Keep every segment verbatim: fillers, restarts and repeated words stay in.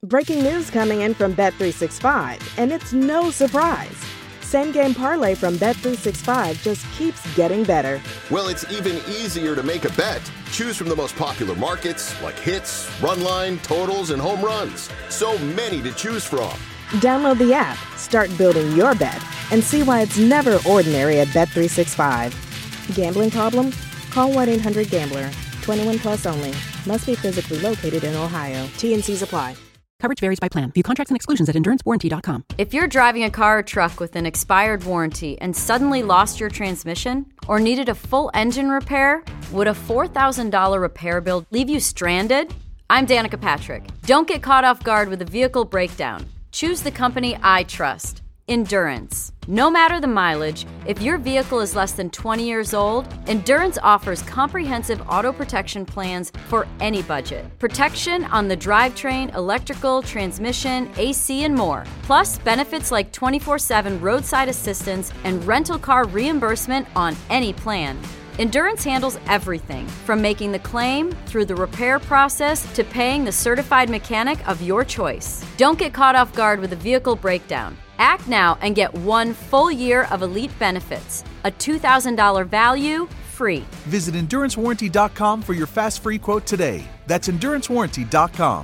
Breaking news coming in from Bet three sixty-five, and it's no surprise. Same Game Parlay from Bet three sixty-five just keeps getting better. Well, it's even easier to make a bet. Choose from the most popular markets like hits, run line, totals, and home runs. So many to choose from. Download the app, start building your bet, and see why it's never ordinary at Bet three sixty-five. Gambling problem? Call one eight hundred gambler. twenty-one plus only. Must be physically located in Ohio. T and C's apply. Coverage varies by plan. View contracts and exclusions at endurance warranty dot com. If you're driving a car or truck with an expired warranty and suddenly lost your transmission or needed a full engine repair, would a four thousand dollars repair bill leave you stranded? I'm Danica Patrick. Don't get caught off guard with a vehicle breakdown. Choose the company I trust, Endurance. No matter the mileage, if your vehicle is less than twenty years old, Endurance offers comprehensive auto protection plans for any budget. Protection on the drivetrain, electrical, transmission, A C, and more. Plus, benefits like twenty-four seven roadside assistance and rental car reimbursement on any plan. Endurance handles everything from making the claim through the repair process to paying the certified mechanic of your choice. Don't get caught off guard with a vehicle breakdown. Act now and get one full year of elite benefits. A two thousand dollars value, free. Visit endurance warranty dot com for your fast free quote today. That's endurance warranty dot com.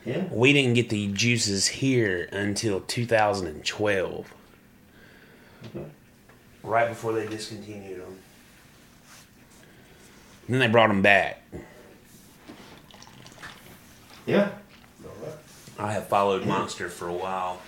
Yeah. We didn't get the juices here until two thousand twelve. Okay. Right before they discontinued them. Then they brought them back. Yeah. I have followed Monster for a while.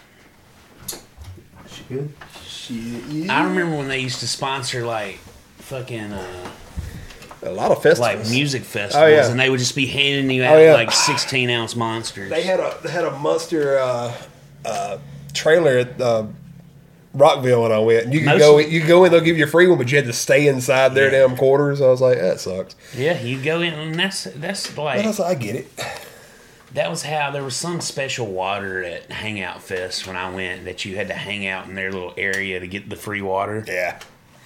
She good? She is. I remember when they used to sponsor like fucking uh, A lot of festivals. like music festivals, Oh, yeah. and they would just be handing you out Oh, yeah. like sixteen ounce monsters. They had a they had a Monster uh, uh, trailer at uh, Rockville when I went. And you could Most go of- you could go in, they'll give you a free one, but you had to stay inside their Yeah. damn quarters. I was like, that sucks. Yeah, you go in, and that's that's But like I was like, I get it. that was how there was some special water at Hangout Fest when I went that you had to hang out in their little area to get the free water. Yeah.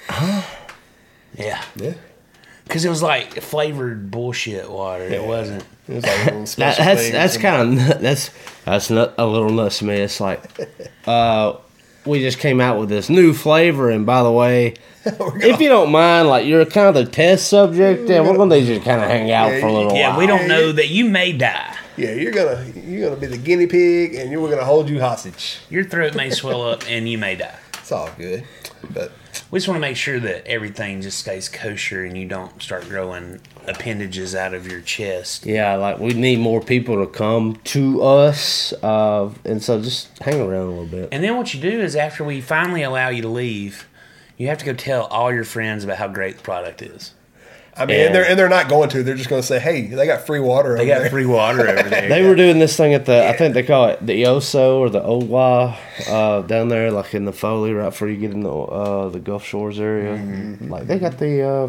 Yeah, Yeah. because it was like flavored bullshit water. It wasn't. It was like a little That, special that's thing. that's kind of that's that's not a little nuts to me. It's like, uh, we just came out with this new flavor, and by the way, if you don't mind, like you're kind of the test subject, and we're gonna just kind of hang out Yeah, for a little Yeah, while. we don't know that you may die. Yeah, you're gonna you're gonna be the guinea pig, and you're gonna hold you hostage. Your throat may swell up, and you may die. It's all good, but We just want to make sure that everything just stays kosher and you don't start growing appendages out of your chest. Yeah, like we need more people to come to us, uh, and so just hang around a little bit. And then what you do is after we finally allow you to leave, you have to go tell all your friends about how great the product is. I mean, and they're and they're not going to. They're just going to say, "Hey, they got free water." They over got there. free water over there. They were doing this thing at the, I think they call it the Oso or the Owa, uh, down there, like in the Foley, right before you get in the uh, the Gulf Shores area. Mm-hmm. Like they got the, uh,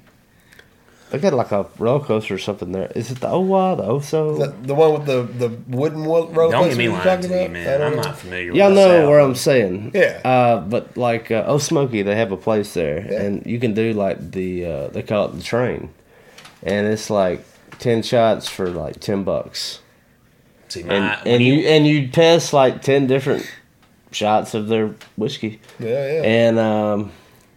they got like a roller coaster or something there. Is it the Owa, the Oso? The, the one with the, the wooden roller Don't coaster get me you're lying talking to you, about? I man. don't I'm know. not familiar Y'all with the know South. where I'm saying. Yeah. Uh, but like uh, Oh Smoky, they have a place there, Yeah. and you can do like the uh, they call it the train, and it's like ten shots for like ten bucks, See, my, and when and you and you test like ten different shots of their whiskey, Yeah, yeah. and um,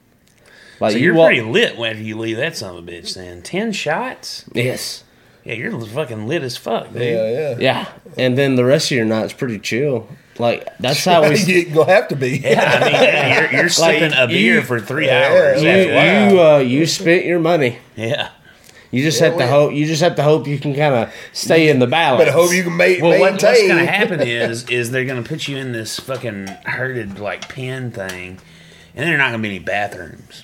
like so you you're walk. pretty lit after you leave that son of a bitch then. Ten shots? Yes. Yeah, you're fucking lit as fuck, dude. yeah, yeah. Yeah, and then the rest of your night's pretty chill. Like that's how we. You're gonna have to be. Yeah, I mean, yeah, you're, you're sipping a beer you- for three Yeah, hours. You, after that. you, uh, you spent your money. Yeah. You just Yeah, have to well, hope. You just have to hope you can kind of stay in the balance. But I hope you can ma- Well, what, what's maintain. going to happen is, is they're going to put you in this fucking herded like pen thing, and then there are not going to be any bathrooms.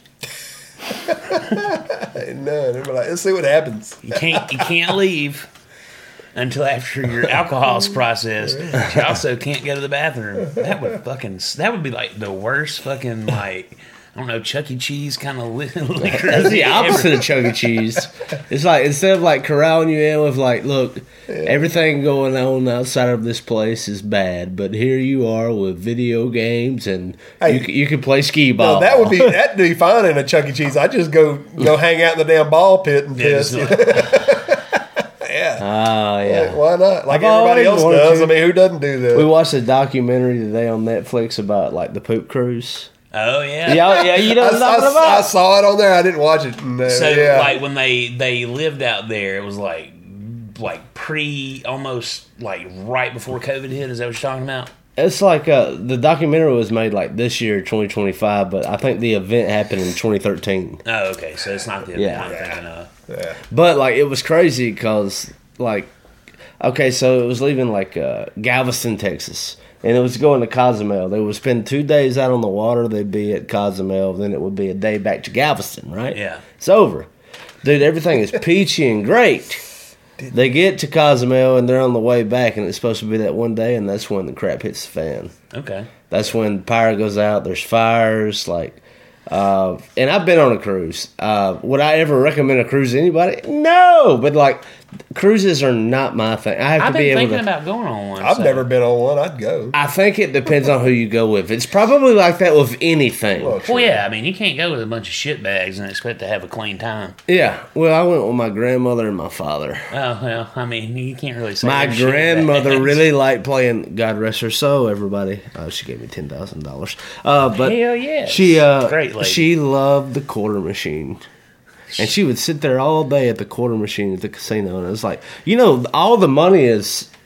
No, they're like, let's see what happens. You can't, you can't leave until after your alcohol's processed. You also can't go to the bathroom. That would fucking, that would be like the worst fucking like. I don't know, Chuck E. Cheese kind of liquor. That's the opposite of Chuck E. Cheese. It's like instead of like corralling you in with like, look, everything going on outside of this place is bad, but here you are with video games and Hey, you c- you can play skee ball. No, that would be that'd be fine in a Chuck E. Cheese. I just go go hang out in the damn ball pit and Yeah, piss. just like- Yeah, Oh yeah. Yeah, why not? Like I've everybody always else wanted does. to. I mean, who doesn't do that? We watched a documentary today on Netflix about like the poop cruise. oh yeah. Yeah, yeah, you know I, what I'm talking I- about. I saw it on there. I didn't watch it. No, So yeah. like when they they lived out there, it was like like pre almost like right before COVID hit. Is that what you're talking about? It's like uh, the documentary was made like this year, twenty twenty-five, but I think the event happened in twenty thirteen. Oh, okay. So it's not the Yeah. event I'm thinking of. yeah. But like it was crazy because like, okay, so it was leaving like uh, Galveston, Texas, and it was going to Cozumel. They would spend two days out on the water. They'd be at Cozumel. Then it would be a day back to Galveston. Right? Yeah. It's over, dude. Everything is peachy and great. They get to Cozumel and they're on the way back, and it's supposed to be that one day, and that's when the crap hits the fan. Okay. That's when power goes out. There's fires, like, uh, and I've been on a cruise. Uh, would I ever recommend a cruise to anybody? No, but like, cruises are not my thing. I have I've to be been able thinking to. about going on one. I've so- never been on one. I'd go. I think it depends on who you go with. It's probably like that with anything. Well, Well, yeah. I mean, you can't go with a bunch of shit bags and expect to have a clean time. Yeah. Well, I went with my grandmother and my father. Oh well. I mean, you can't really say My they're shit grandmother bags. really liked playing. God rest her soul, everybody. Oh, she gave me ten thousand dollars. Uh, but Hell yes. she uh, Great lady. she loved the quarter machine, and she would sit there all day at the quarter machine at the casino. And it was like, you know, all the money is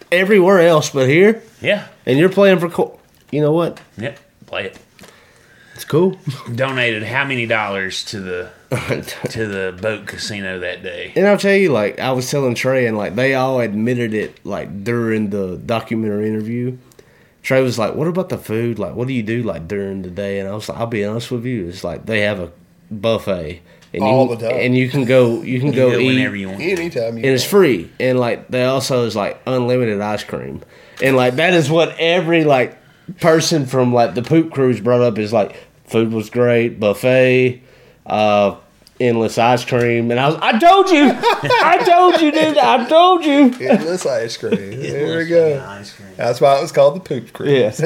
everywhere else but here. Yeah. And you're playing for. Co- you know what? Yep. Play it. It's cool. Donated how many dollars to the to the boat casino that day? And I'll tell you, like I was telling Trey, and like they all admitted it, like during the documentary interview. Trey was like, "What about the food? Like, what do you do like during the day?" And I was like, "I'll be honest with you, it's like they have a buffet, and All you, the time. and you can go, you can You go, go eat whenever you want. Anytime you and it's free, and like they also is like unlimited ice cream, and like that is what every like person from like the poop cruise brought up is like food was great, buffet, uh, endless ice cream, and I was I told you, I told you, dude, I told you, endless ice cream. There we go. Ice cream. That's why it was called the poop cruise. yes,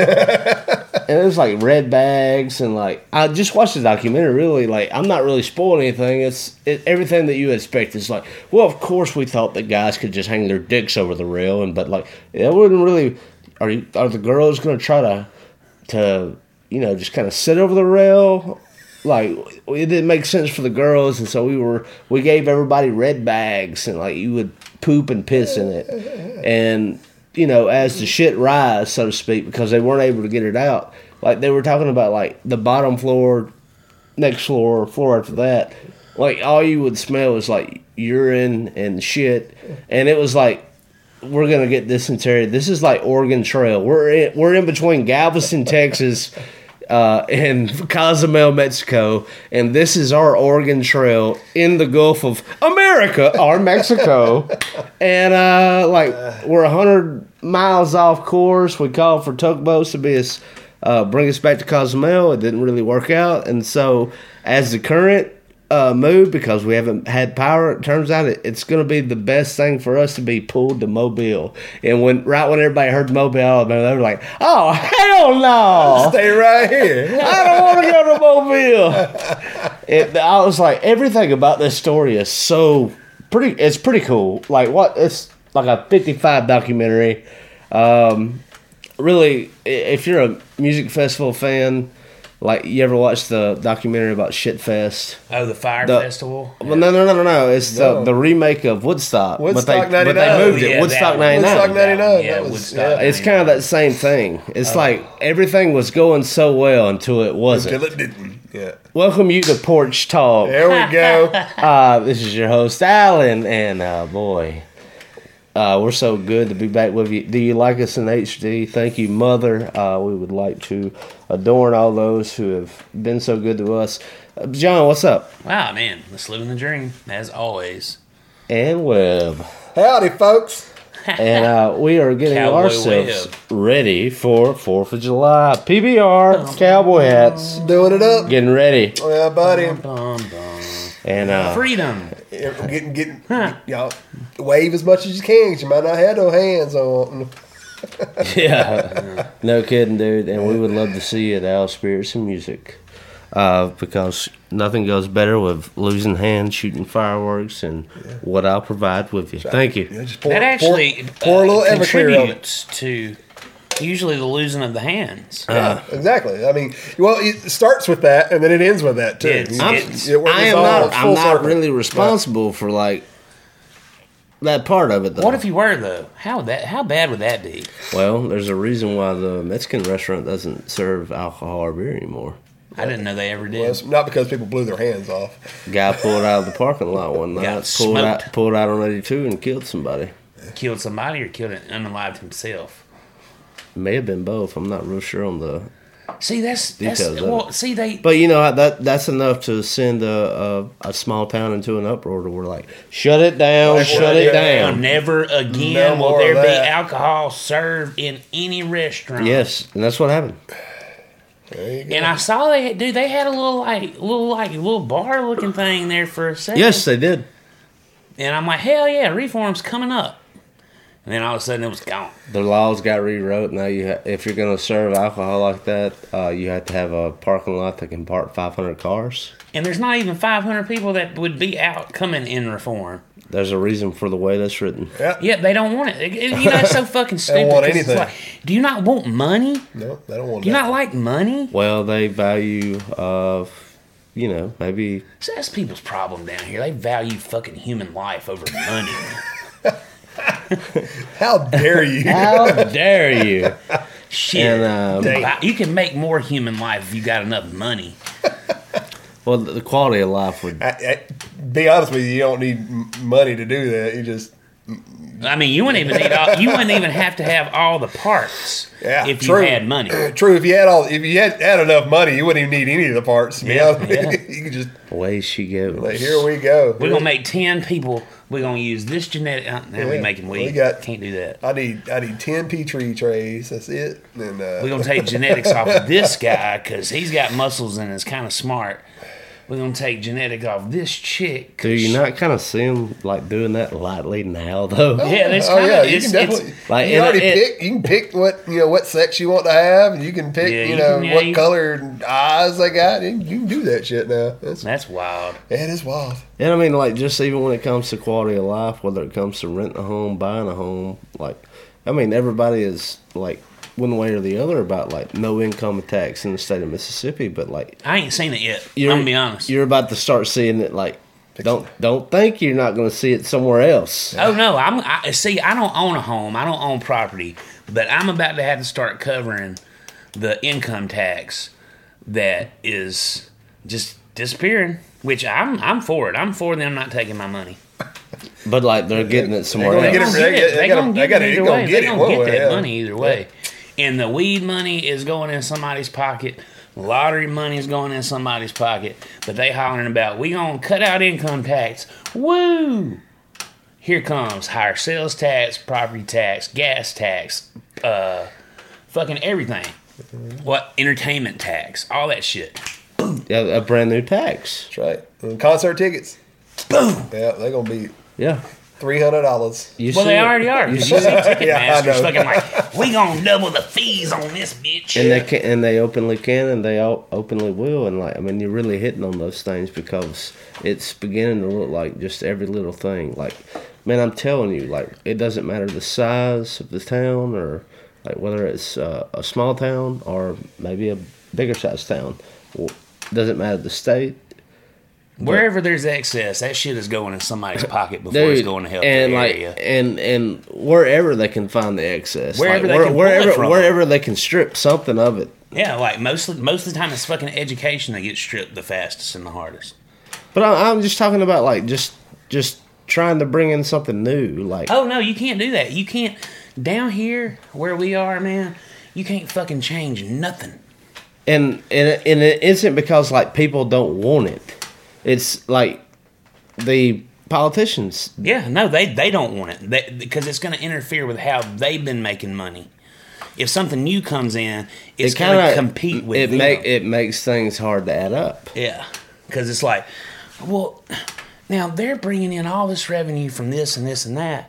and it was like red bags, and like I just watched the documentary. Really, like I'm not really spoiling anything. It's it, everything that you expect. It's like, well, of course we thought that guys could just hang their dicks over the rail, and but like it wouldn't really. Are you, are the girls going to try to to you know just kind of sit over the rail? Like it didn't make sense for the girls, and so we were we gave everybody red bags, and like you would poop and piss in it, and you know as the shit rise, so to speak, because they weren't able to get it out. Like they were talking about like the bottom floor, next floor, floor after that, like all you would smell was like urine and shit, and it was like. We're gonna get dysentery. This is like Oregon Trail. We're in, we're in between Galveston, Texas, uh, and Cozumel, Mexico, and this is our Oregon Trail in the Gulf of America or Mexico, and uh, like we're a hundred miles off course. We called for tugboats to be us, uh, bring us back to Cozumel. It didn't really work out, and so as the current. Uh, move because we haven't had power. It turns out it, it's going to be the best thing for us to be pulled to Mobile. And when right when everybody heard Mobile, Alabama, they were like, "Oh hell no! Stay right here. I don't want to go to Mobile." it, I was like, everything about this story is so pretty. It's pretty cool. Like what? It's like a fifty-five documentary. Um, really, if you're a music festival fan. Like, you ever watched the documentary about Shitfest? Oh, the Fire the, Festival? Well, no, no, no, no, no. It's No. The, the remake of Woodstock. Woodstock but they, ninety-nine. But they moved Oh, it. yeah, Woodstock that one. ninety-nine. Woodstock ninety-nine. Yeah, That was, Woodstock. yeah. It's kind of that same thing. It's like everything was going so well until it wasn't. Until it didn't. Yeah. Welcome you to Porch Talk. There we go. Uh, this is your host, Alan, and uh, boy, uh, we're so good to be back with you. Do you like us in H D? Thank you, Mother. Uh, we would like to adorn all those who have been so good to us. Uh, John, what's up? Wow, man. Let's live in the dream, as always. And Webb. Howdy, folks. And uh, we are getting Cowboy ourselves Webb. ready for fourth of July. P B R, cowboy hats, Doing it up. getting ready. Oh, yeah, buddy. Bum, bum. And uh, Freedom. Yeah, Getting, getting, y'all wave as much as you can because you might not have no hands on. yeah, no kidding, dude. And we would love to see you at Our Spirits and Music. Uh, because nothing goes better with losing hands, shooting fireworks, and yeah. what I'll provide with you. Thank you. Yeah, just pour, That actually pour, pour a little uh, Everclear on it. contributes to usually the losing of the hands. Yeah, exactly. I mean, well, it starts with that, and then it ends with that too. It's- You- it's- it works I am all not. full I'm not circle. really responsible for like that part of it, though. What if you were though? How would that? How bad would that be? Well, there's a reason why the Mexican restaurant doesn't serve alcohol or beer anymore. I didn't know they ever Well, did. it's not because people blew their hands off. Guy pulled out of the parking lot one night, Got pulled smoked. out, pulled out on eighty-two, and killed somebody. Killed somebody or killed it unalived himself. May have been both. I'm not real sure on the. See, that's that's Details of well. it. See, they But you know that that's enough to send a a, a small town into an uproar. To we're like, shut it down, Like, shut it yeah. down. never again No will more there of be that. alcohol served in any restaurant. Yes, and that's what happened. There you go. And I saw they had, dude. They had a little like little like little bar looking thing there for a second. Yes, they did. And I'm like, hell yeah, reform's coming up. And then all of a sudden it was gone. The laws got rewrote. Now you, ha- if you're going to serve alcohol like that, uh, you have to have a parking lot that can park five hundred cars. And there's not even five hundred people that would be out coming in reform. There's a reason for the way that's written. Yeah. Yet they don't want it. It- it- You know, it's so fucking stupid. want 'cause it's anything. like, do you not want money? No, they don't want Do you that. not like money? Well, they value, uh, you know, maybe. So that's people's problem down here. They value fucking human life over money. How dare you? How dare you? Shit. And, um, Wow, you can make more human life if you got enough money. Well, the quality of life would. I, I, be honest with you, you don't need m- money to do that. You just I mean, you wouldn't even need all, you wouldn't even have to have all the parts yeah, if true. you had money. True. If you had all, if you had, had enough money, you wouldn't even need any of the parts. To be Yeah, honest, yeah. you could just Away she goes. like, here we go. We're gonna make ten people. We're gonna use this genetic. Uh, now Yeah, we making weed. we got- Can't do that. I need I need ten Petri trays. That's it. And uh, We're gonna take genetics off of this guy because he's got muscles and is kind of smart. We're gonna take genetic off this chick. 'cause Do you not kind of see him like doing that lightly now, though? Yeah, that's oh kind yeah, of you it's, can definitely. it's Like, you and already it- pick. You can pick what you know what sex you want to have, and you can pick Yeah, you you know can- yeah, what you- color eyes they got. And you can do that shit now. That's that's wild. that is wild. And I mean, like, just even when it comes to quality of life, whether it comes to renting a home, buying a home, like, I mean, everybody is like one way or the other about like no income tax in the state of Mississippi, but like I ain't seen it yet. I'm you're, gonna be honest. you're about to start seeing it. Like, don't don't think you're not going to see it somewhere else. Oh no, I'm I, see. I don't own a home. I don't own property, but I'm about to have to start covering the income tax that is just disappearing. Which I'm I'm for it. I'm for them not taking my money. But like they're getting it somewhere gonna else. get They it- gonna they get get- it. they They gotta- gonna they get gotta- it they either gonna way. get They it gonna one get way, that yeah. money either way. And the weed money is going in somebody's pocket. Lottery money is going in somebody's pocket. But they hollering about, we gonna cut out income tax. Woo! Here comes higher sales tax, property tax, gas tax, uh, fucking everything. What? Entertainment tax, all that shit. Yeah, a brand new tax. That's right. And concert tickets. Boom! Yeah, they're gonna be Yeah. three hundred dollars. You Well, see they it. already are. You Because see you see it. Ticketmaster's Yeah, I know. fucking like, we gonna double the fees on this bitch. And they can, and they openly can, and they all openly will, and like I mean, you're really hitting on those things because it's beginning to look like just every little thing. Like, man, I'm telling you, like it doesn't matter the size of the town, or like whether it's uh, a small town or maybe a bigger size town. Well, doesn't matter the state. Wherever there's excess, that shit is going in somebody's pocket before Dude, it's going to help and the like area. and and wherever they can find the excess, Wherever like, they where- can pull it wherever from. wherever they can strip something of it. Yeah, like most of, most of the time, it's fucking education that gets stripped the fastest and the hardest. But I, I'm just talking about like just just trying to bring in something new, like Oh no, you can't do that. You can't down here where we are, man. You can't fucking change nothing. and and it, and it isn't because like people don't want it. It's like the politicians. Yeah, no, they they don't want it they, because it's going to interfere with how they've been making money. If something new comes in, it's It going to kinda- compete with it. them. Make it makes things hard to add up. Yeah, because it's like, well, now they're bringing in all this revenue from this and this and that.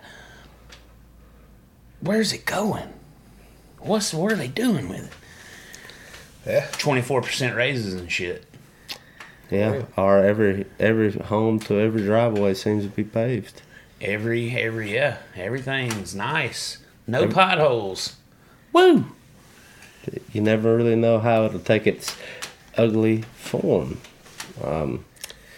Where's it going? What's what are they doing with it? Yeah. Twenty-four percent raises and shit. Yeah, or every every home to every driveway seems to be paved. Every every yeah, everything's nice. No potholes. Woo! You never really know how it'll take its ugly form. Um,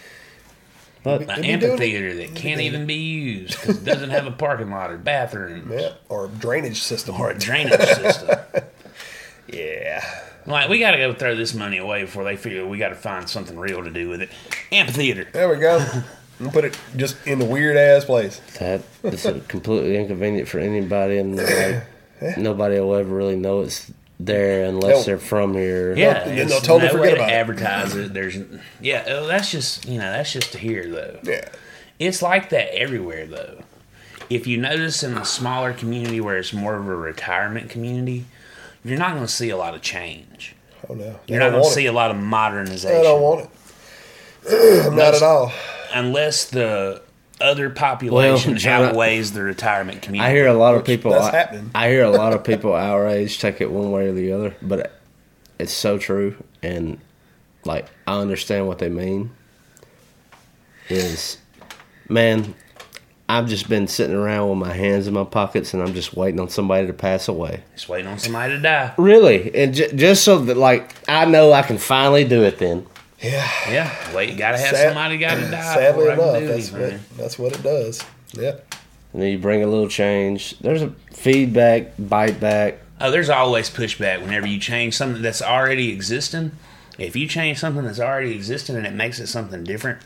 but An They be doing amphitheater that can't even be used because it doesn't have a parking lot or bathrooms Yeah. Or drainage system. or a drainage system. Yeah. Like, we got to go throw this money away before they figure we got to find something real to do with it. Amphitheater. There we go. And put it just in the weird ass place. that is completely inconvenient for anybody, and like, nobody will ever really know it's there unless Hell, they're from here. Yeah, then it's they'll totally no forget way to about it. advertise it. There's, yeah, oh, that's just you know that's just to hear though. Yeah. It's like that everywhere though. If you notice in a smaller community where it's more of a retirement community, you're not going to see a lot of change. Oh no. You're not going to see a lot of modernization. I don't want it. Not at all. unless the other population Well, John, I- outweighs the retirement community. I hear a lot of Which- people. that's I, happening. I hear a lot of people our age take it one way or the other, but it's so true, and like I understand what they mean. Is man, I've just been sitting around with my hands in my pockets, and I'm just waiting on somebody to pass away. Just waiting on somebody to die. Really, and j- just so that like I know I can finally do it. Then Yeah. Yeah, wait, gotta have Sad- somebody got to die Sadly before I can enough, do that's anything. what, that's what it does. Yeah. and then you bring a little change. There's a feedback, bite back. Oh, there's always pushback whenever you change something that's already existing. If you change something that's already existing and it makes it something different,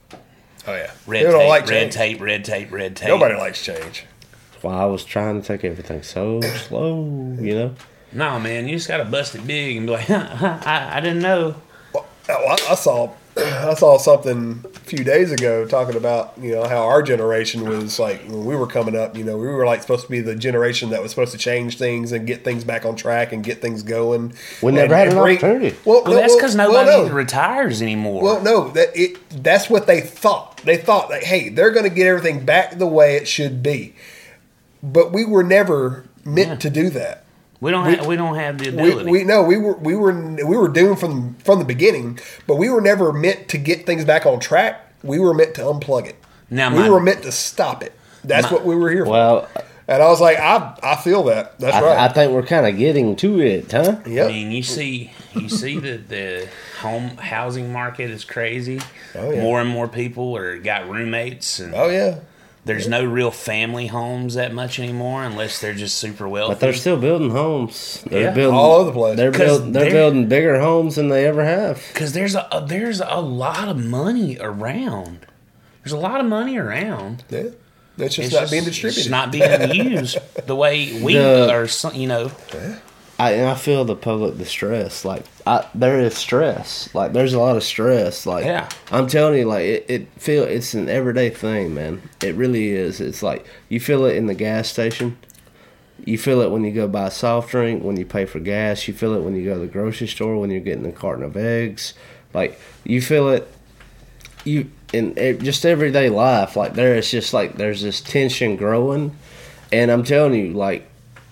Oh yeah, red They tape, don't like red change. tape, red tape, red tape. Nobody likes change. Well, I was trying to take everything so slow, you know. No, man, you just gotta bust it big and be like, I, I didn't know. Well, I I saw I saw something a few days ago talking about, you know, how our generation was like when we were coming up. You know, we were like supposed to be the generation that was supposed to change things and get things back on track and get things going. We never and, had and an bring- opportunity. Well, Well, no, that's because well, nobody well, no. retires anymore. Well, no, that it that's what they thought. They thought that, hey, they're going to get everything back the way it should be. But we were never meant Yeah. to do that. we don't. we- ha- we don't have the We, ability. we no, we were we were we were doomed from from the beginning, but we were never meant to get things back on track. We were meant to unplug it. Now, we my- were meant to stop it. That's My- what we were here for. Well, And I was like, I I feel that. That's I, right. I think we're kind of getting to it, huh? Yep. I mean, you see, you see that the home housing market is crazy. Oh, yeah. More and more people are got roommates, and Oh yeah. there's no real family homes that much anymore, unless they're just super wealthy. But they're still building homes. They're Yeah. building All over the place. They're 'Cause building. They're, they're- building bigger homes than they ever have. Because there's a, a there's a lot of money around. There's a lot of money around. Yeah. It's just It's not just- being It's distributed. not being used the way we The- are. some- You know, I and I feel the public distress. Like I, there is stress. Like there's a lot of stress. Like Yeah. I'm telling you, like it, it feel it's an everyday thing, man. It really is. It's like you feel it in the gas station. You feel it when you go buy a soft drink, when you pay for gas. You feel it when you go to the grocery store, when you're getting a carton of eggs. Like you feel it. You in it, just everyday life. Like there is just like there's this tension growing, and I'm telling you, like.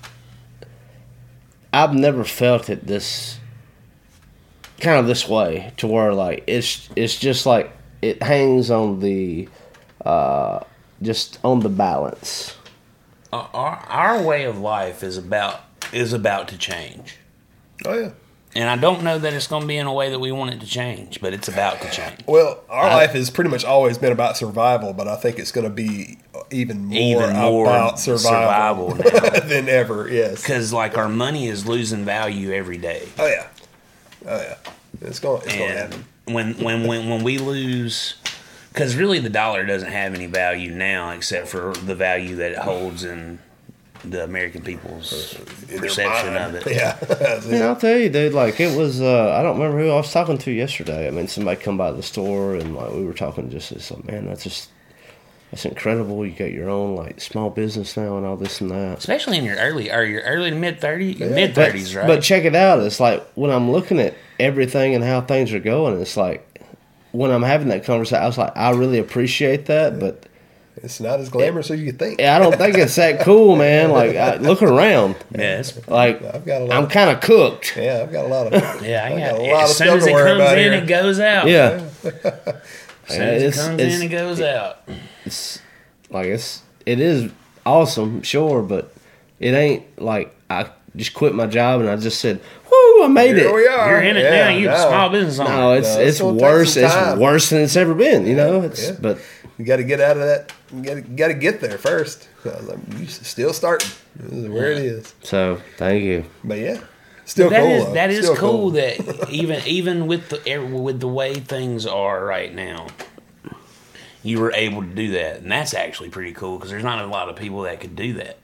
I've never felt it this kind of this way to where like it's it's just like it hangs on the uh, just on the balance. our, our our way of life is about is about to change, Oh yeah. and I don't know that it's going to be in a way that we want it to change, but it's about to change. Well, our life has pretty much always been about survival, but I think it's going to be even more, Even more about survival, survival now. than ever. Yes. Because like our money is losing value every day. Oh yeah. Oh yeah. It's going. It's going to And happen. when when when when we lose, because really the dollar doesn't have any value now except for the value that it holds in the American people's In their perception mind. of it. Yeah. That's it. Man, I'll tell you, dude. Like it was. Uh, I don't remember who I was talking to yesterday. I mean, somebody come by the store and like we were talking. Just it's like, man, that's just that's incredible. You got your own like small business now and all this and that. Especially in your early or your early to mid thirties, mid But, thirties, right? but check it out. It's like when I'm looking at everything and how things are going, it's like when I'm having that conversation, I was like, I really appreciate that, but It's not as glamorous as you think. I don't think it's that cool, man. Like, I, look around. yeah, it's, Like, I've got a lot. I'm of, kind of cooked. yeah, I've got a lot of. yeah, I I've got, got a lot of as soon stuff as to it worry comes about in, here. it goes out. Yeah. As soon as it It's- comes it's- in, it goes out. It's like it's it is awesome, sure, but it ain't like I just quit my job and I just said, "Whoo, I made Here it." we are. You're in it Yeah, now. You're no. a small business owner. No, it's No, it's it's gonna take worse. some It's time. worse than it's ever been. You know, it's Yeah. but You got to get out of that. You got to got to get there first. You still starting. This is where it is. so thank you. But yeah, still That cool. is though. that is Still cool, that even even with the with the way things are right now, you were able to do that, and that's actually pretty cool because there's not a lot of people that could do that.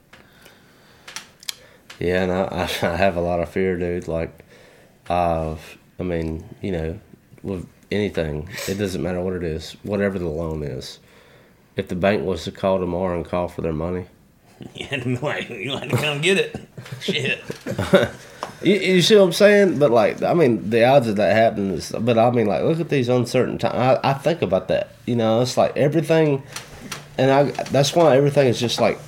Yeah, and I, I have a lot of fear, dude. Like, uh, I mean, you know, with anything, it doesn't matter what it is, whatever the loan is. If the bank was to call tomorrow and call for their money, Yeah, like you like to come get it. Shit. you, you see what I'm saying? But like, I mean, the odds of that happening is. But I mean, like, look at these uncertain times. I, I think about that. You know, it's like everything, and I. That's why everything is just like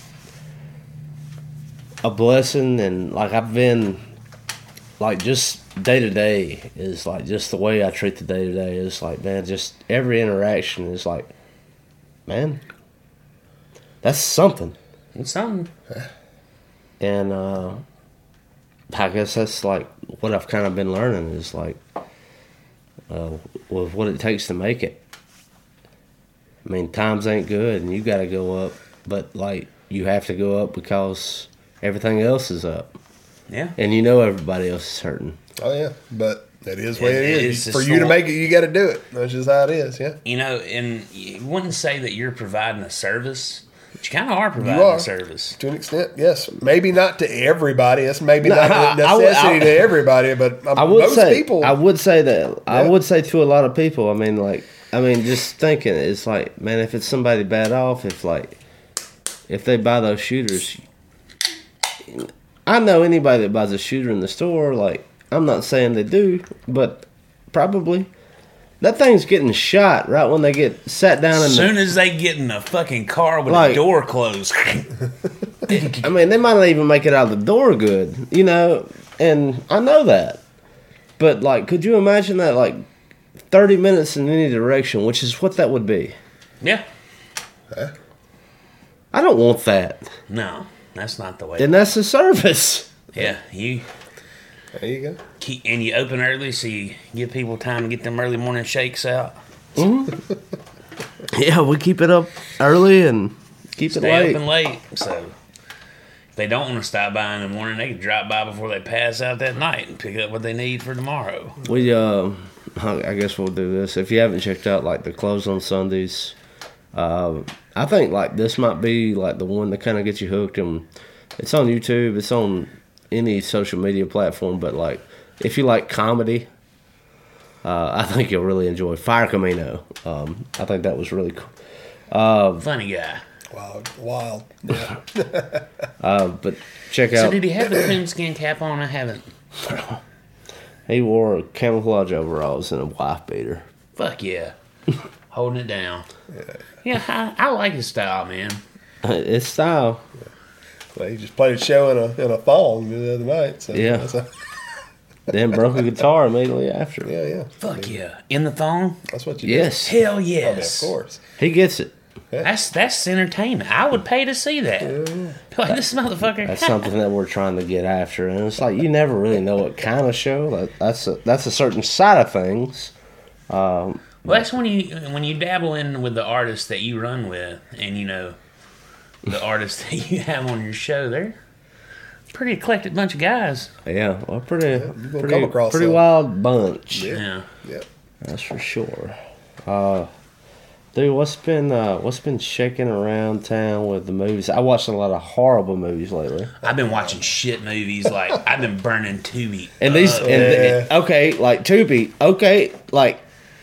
a blessing, and like I've been, like just day to day is like just the way I treat the day to day is like, man, just every interaction is like, man, that's something. It's something. And uh, I guess that's like what I've kind of been learning is like uh, with what it takes to make it. I mean, times ain't good, and you got to go up but like you have to go up because everything else is up, Yeah. and you know everybody else is hurting. Oh yeah, but that is what It- it it's is. just For you to the- make it, you got to do it. That's just how it is. Yeah. You know, and you wouldn't say that you're providing a service, but you kind of are providing are. a service. To an extent, yes. Maybe not to everybody. That's maybe No, not I- a I would- necessity I- to everybody, but um, I would most say people. I would say that I Yeah. would say to a lot of people. I mean, like I mean, just thinking it's like, man, if it's somebody bad off, if like if they buy those shooters, I know anybody that buys a shooter in the store. Like I'm not saying they do, but probably that thing's getting shot right when they get sat down in As the. soon as they get in a fucking car with Like- the door closed. I mean, they might not even make it out the door good, you know, and I know that. But, like, could you imagine that, like, thirty minutes in any direction, which is what that would be? Yeah. I don't want that. No, that's not the way. And that's the service. Yeah, you There you go. keep, and you open early so you give people time to get them early morning shakes out. Yeah, we keep it up early and keep it Stay late. open late. So if they don't want to stop by in the morning, they can drop by before they pass out that night and pick up what they need for tomorrow. We, uh, I guess we'll do this. If you haven't checked out, like, the close on Sundays, uh, I think, like, this might be, like, the one that kind of gets you hooked. And it's on YouTube. It's on any social media platform. But, like, if you like comedy, uh, I think you'll really enjoy Fire Camino. Um, I think that was really cool. Uh, Funny guy. Wild, wild. Yeah. uh, but check So out, did he have the coonskin cap on? I haven't. he wore camouflage overalls and a wife beater. Fuck yeah. Holding it down. Yeah, I, I like his style, man. It's style. Well, he just played a show in a in a thong the other night. So Yeah. that's a, Then broke a guitar immediately after. yeah, yeah. Fuck yeah. In the thong? That's what you Yes. Hell do. I mean, yes. of course. He gets it. That's that's entertainment. I would pay to see that. Like this motherfucker. That's something that we're trying to get after, and it's like you never really know what kind of show. That, that's a, that's a certain side of things. Um, Well, that's when you when you dabble in with the artists that you run with, and you know the artists that you have on your show. They're a pretty eclectic bunch of guys. yeah, well, pretty gonna pretty, come across pretty some. wild bunch. Yeah. Yeah. That's for sure. Uh, dude, what's been uh, what's been shaking around town with the movies? I watched a lot of horrible movies lately, I've been watching shit movies. Like I've been burning Tubi. and these up. and the- okay, like Tubi, okay, like.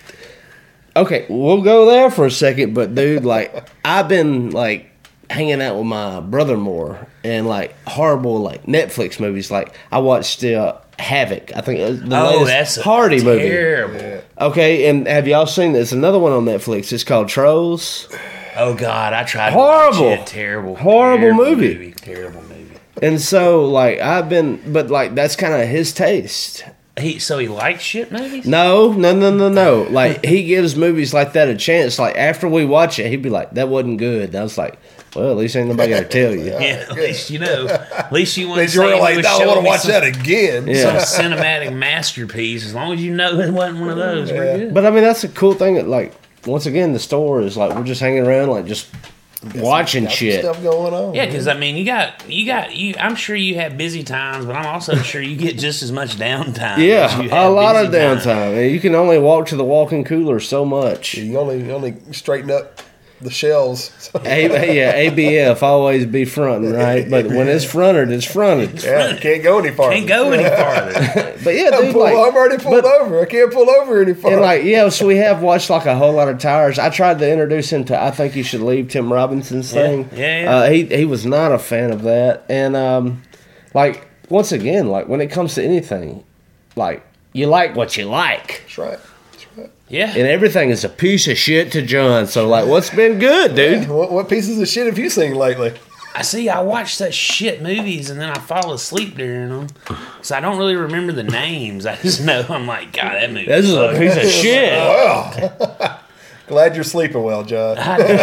Okay, we'll go there for a second, but dude, like, I've been like hanging out with my brother more, and like horrible like Netflix movies. Like I watched uh, Havoc. I think it was the Oh, latest that's a Hardy movie. terrible. Okay, and have y'all seen this? Another one on Netflix. It's called Trolls. Oh God, I tried. Horrible. To watch it. Terrible. Horrible terrible movie. Terrible movie. And so like I've been, but like that's kind of his taste. He so he likes shit movies. No, no, no, no, no. Like he gives movies like that a chance. Like after we watch it, he'd be like, "That wasn't good." And I was like, "Well, at least ain't nobody got to tell you." Yeah, at least you know. At least you want They to you were say like, like, I don't want to watch that again. Yeah. Some cinematic masterpiece. As long as you know it wasn't one of those, we're good. But I mean, that's a cool thing. That, like once again, the store is like we're just hanging around, like just watching Got some shit. stuff going on. Yeah, because I mean, you got you got you. I'm sure you have busy times, but I'm also sure you get just as much downtime. Yeah, as you a have lot of busy time. downtime. And you can only walk to the walk-in cooler so much. You only you only straighten up the shelves. A, yeah, A B F always be fronting, right? But when it's fronted, it's fronted. Yeah, can't go any farther. Can't go any farther. But yeah, I'm, dude, pull, like, I'm already pulled but- over. I can't pull over any farther. and like, yeah, so we have watched like a whole lot of tires. I tried to introduce him to I Think You Should Leave, Tim Robinson's thing. yeah, yeah. Uh, he he was not a fan of that, and um, like once again, like when it comes to anything, like you like what you like. That's right. That's right. Yeah, And everything is a piece of shit to John. So, like, what's been good, dude? What, what pieces of shit have you seen lately? I see. I watch such shit movies and then I fall asleep during them, so I don't really remember the names. I just know I'm like, God, that movie. This is a sucks." piece of shit. Well, glad you're sleeping well, John.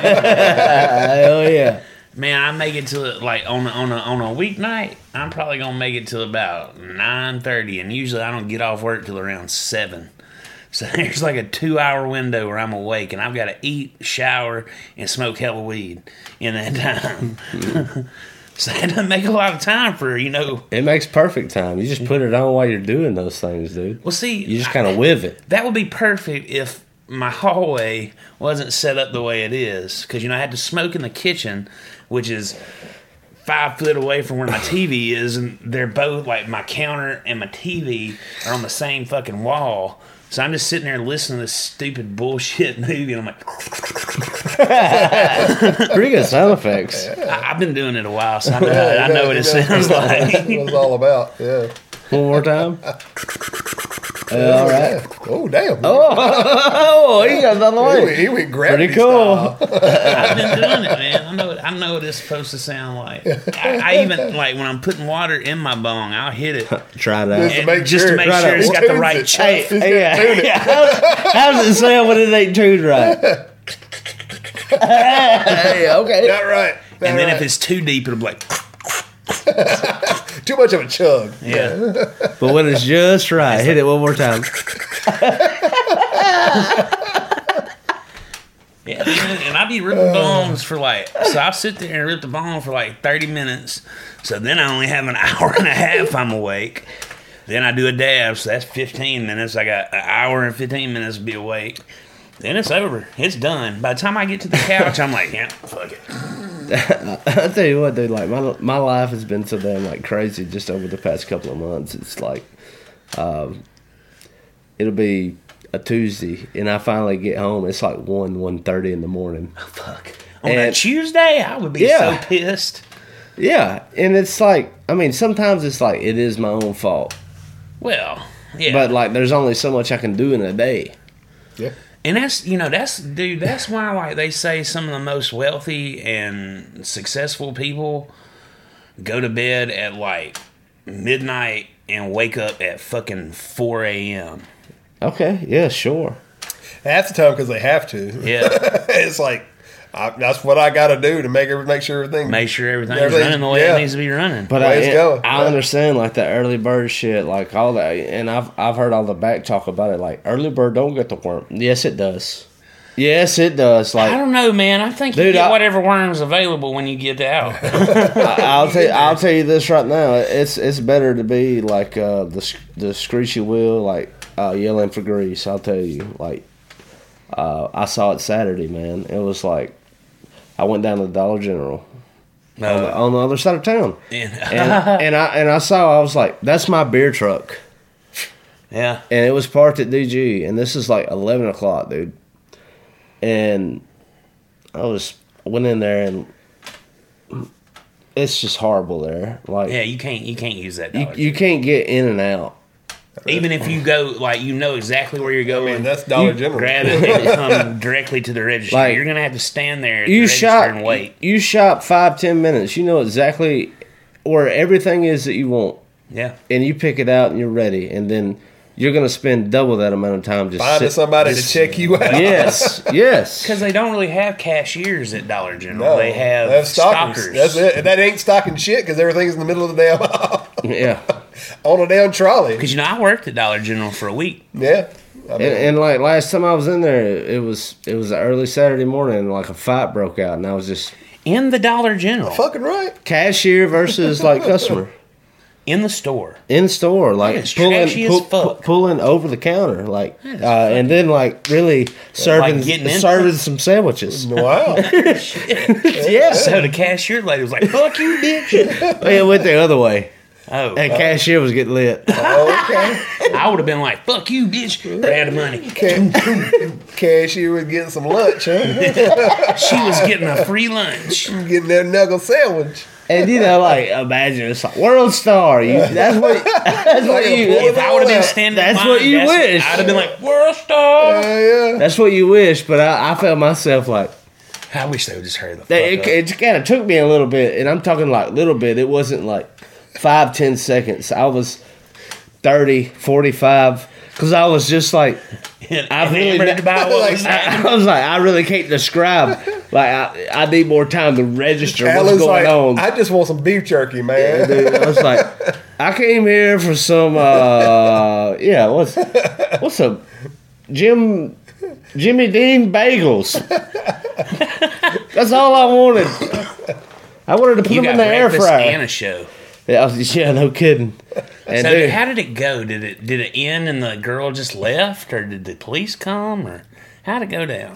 Hell yeah. Man, I make it to like on a, on a on a weeknight. I'm probably gonna make it till about nine thirty, and usually I don't get off work till around seven. So there's like a two hour window where I'm awake and I've got to eat, shower, and smoke hella weed in that time. So that doesn't make a lot of time for, you know. It makes perfect time. You just put it on while you're doing those things, dude. Well, see. You just kind of whiv it. That would be perfect if my hallway wasn't set up the way it is. Because, you know, I had to smoke in the kitchen, which is five foot away from where my T V is. And they're both, like, my counter and my T V are on the same fucking wall. So I'm just sitting there listening to this stupid bullshit movie, and I'm like... Pretty good sound effects. I, I've been doing it a while, so I know, I know what it sounds like. That's what it's all about, yeah. One more time. Uh, all right. Oh, damn. Oh, oh, he got another He way. went, he went gravity Pretty cool. style. I've been doing it, man. I know. I know what it's supposed to sound like. I, I even like when I'm putting water in my bong, I'll hit it Try that. Just to and- make just sure, to make Try sure that. it's got the Tunes right it. shape. He's got Yeah, to tune it. yeah. How, how does it sound when it ain't tuned right? Hey, okay. Not right. Not And then right. if it's too deep, it'll be like, Too much of a chug. yeah. But when it's just right, hit it one more time. Yeah, man, and I be ripping bones for like, so I'll sit there and rip the bone for like thirty minutes. So then I only have an hour and a half I'm awake. Then I do a dab, so that's fifteen minutes. I got an hour and fifteen minutes to be awake. Then it's over. It's done. By the time I get to the couch, I'm like, yeah, fuck it. I tell you what, dude. Like my my life has been so damn like crazy just over the past couple of months. It's like, um, it'll be a Tuesday, and I finally get home. It's like one one thirty in the morning. Oh, fuck. On a And- Tuesday, I would be Yeah. so pissed. Yeah, and it's like, I mean, sometimes it's like it is my own fault, Well, yeah. but like there's only so much I can do in a day. Yeah. And that's, you know, that's, dude, that's why, like, they say some of the most wealthy and successful people go to bed at, like, midnight and wake up at fucking four a.m. Okay, yeah, sure. Half the time because they have to. Yeah. It's like, I, that's what I got to do to make every, make sure everything. Make sure everything's Everything's- running the way yeah. it needs to be running. But Way I, it's going. I Yeah. understand like the early bird shit, like all that, and I've I've heard all the back talk about it. Like early bird don't get the worm. Yes, it does. Yes, it does. Like I don't know, man. I think you Dude, get I- whatever worm's available when you get out. I, I'll tell you, I'll tell you this right now. It's it's better to be like uh, the sc- the screechy wheel, like uh, yelling for grease. I'll tell you. Like uh, I saw it Saturday, man. It was like I went down to the Dollar General on, the, on the other side of town, And- and, and I and I saw. I was like, that's my beer truck. yeah. And it was parked at D G, and this is like eleven o'clock, dude. And I was went in there, and it's just horrible there. Like, Yeah, you can't you can't use that. you, Dollar you can't get in and out. Even if you go, like, you know exactly where you're going. I mean, that's Dollar You General. Grab it and come directly to the register. Like, you're going to have to stand there at the You register shop, and wait. you shop five ten minutes. You know exactly where everything is that you want, Yeah. and you pick it out, and you're ready. And then you're gonna spend double that amount of time just Finding sit- somebody just- to check you out. Yes, yes. Because they don't really have cashiers at Dollar General. No, they have, they have stockers. stockers. That's it. And that ain't stocking shit because everything's in the middle of the damn aisle. Yeah. On a damn trolley. Because, you know, I worked at Dollar General for a week. Yeah. I And, mean, and like last time I was in there, it was it was an early Saturday morning, and like a fight broke out, and I was just In the Dollar General. fucking right. cashier versus like customer In the store. in store, like That is pulling trashy as pu- fuck. pu- pulling over the counter, like uh, and then like really serving getting in- serving some sandwiches. Wow. Yeah, So the cashier lady was like, fuck you, bitch. it went the other way. Oh, And cashier was getting lit. Okay. I would have been like, fuck you, bitch. Grab the money. Ca- Cashier was getting some lunch, huh? She was getting a free lunch. Getting that nugget sandwich. And you know, like imagine it's like World Star. You, that's what. That's what you. If I would have been standing That's in line, what you that's- wish. I'd have been like, World Star. Yeah, yeah. That's what you wish. But I, I felt myself like. I wish they would just hurry the fuck That it, up. it kind of took me a little bit, and I'm talking like little bit. It wasn't like five, ten seconds. I was thirty, forty-five, because I was just like, I really, Enamored about what was I, happening. I was like, I really can't describe. Like, I, I need more time to register what's Alan's going like, on. I just want some beef jerky, man. Dude, I was like, I came here for some, uh, yeah, what's, what's a, Jim Jimmy Dean bagels. That's all I wanted. I wanted to put You them in got the air breakfast fryer. and a show. Yeah, I was- yeah, no kidding. And So dude, how did it go? Did it did it end and the girl just left, or did the police come, or how'd it go down?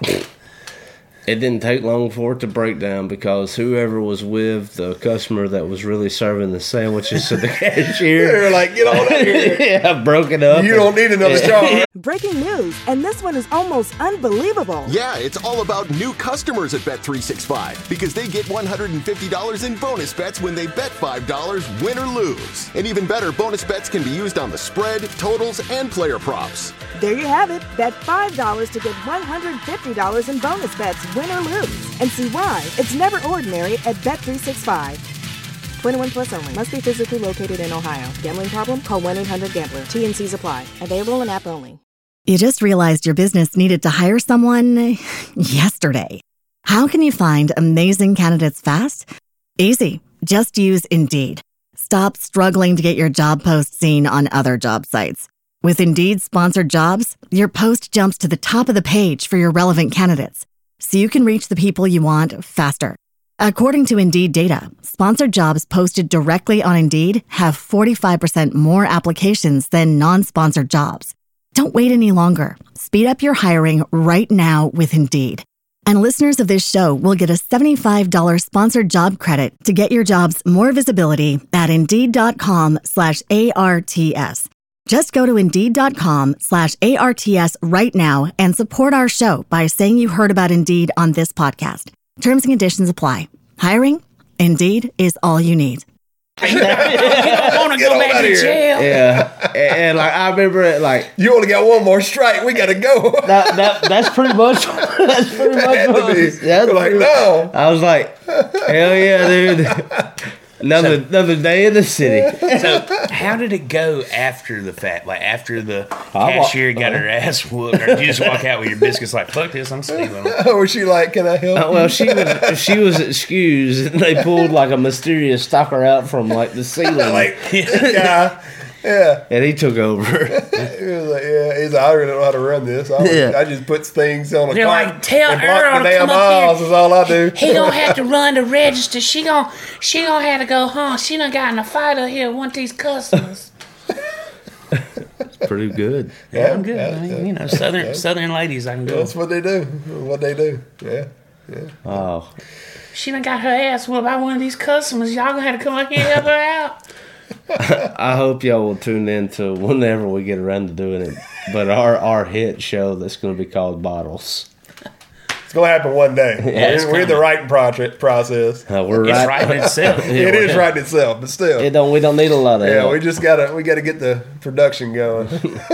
it didn't take long for it to break down because whoever was with the customer that was really serving the sandwiches to the cashier, They're like, get on out here. yeah, broke it up. You don't need another straw. Breaking news, and this one is almost unbelievable. Yeah, it's all about new customers at Bet three sixty-five because they get one hundred fifty dollars in bonus bets when they bet five dollars, win or lose. And even better, bonus bets can be used on the spread, totals, and player props. There you have it. Bet five dollars to get one hundred fifty dollars in bonus bets, win or lose. And see why it's never ordinary at Bet three sixty-five. twenty-one plus only. Must be physically located in Ohio. Gambling problem? Call one eight hundred gambler. T N Cs apply. Available in app only. You just realized your business needed to hire someone yesterday. How can you find amazing candidates fast? Easy. Just use Indeed. Stop struggling to get your job post seen on other job sites. With Indeed sponsored jobs, your post jumps to the top of the page for your relevant candidates, so you can reach the people you want faster. According to Indeed data, sponsored jobs posted directly on Indeed have forty-five percent more applications than non-sponsored jobs. Don't wait any longer. Speed up your hiring right now with Indeed. And listeners of this show will get a seventy-five dollars sponsored job credit to get your jobs more visibility at Indeed.com slash ARTS. Just go to Indeed.com slash ARTS right now and support our show by saying you heard about Indeed on this podcast. Terms and conditions apply. Hiring? Indeed is all you need. You don't want to go on back outta to here. jail. Yeah, and, and like I remember it, like You only got one more strike. We got to go. that, that. That's pretty much. That's pretty much. Had to what it be. was. That's We're like, pretty- no. I was like, hell yeah, dude. Another another day in the city. So how did it go after the fact? Like after the I wa- cashier got her ass whooped, or did you just walk out with your biscuits like, fuck this, I'm stealing them? Or was she like, can I help Uh, you? well, she was she was excused, and they pulled like a mysterious stalker out from like the ceiling, Like, yeah. Yeah. and he took over. He was like, yeah. He's like, I really don't know how to run this. I, Yeah. I just put things on a They're cart like, tell and block Earl the to damn come up here. aisles is all I do. He gonna have to run the register. She gonna she gonna have to go home. She done got in a fight out here with one of these customers. Pretty good. Yeah, I'm good. I mean, you know, southern southern ladies, I can go. That's what they do. What they do. Yeah. Oh, She done got her ass whooped by one of these customers. Y'all gonna have to come up here and help her out. I hope y'all will tune in to whenever we get around to doing it. But our our hit show that's going to be called Bottles. It's going to happen one day. it's we're, we're in the coming. writing project process. Uh, we're It's right. right in itself. It is writing itself, but still. It don't. We don't need a lot of Yeah, help. we just gotta we gotta get the production going.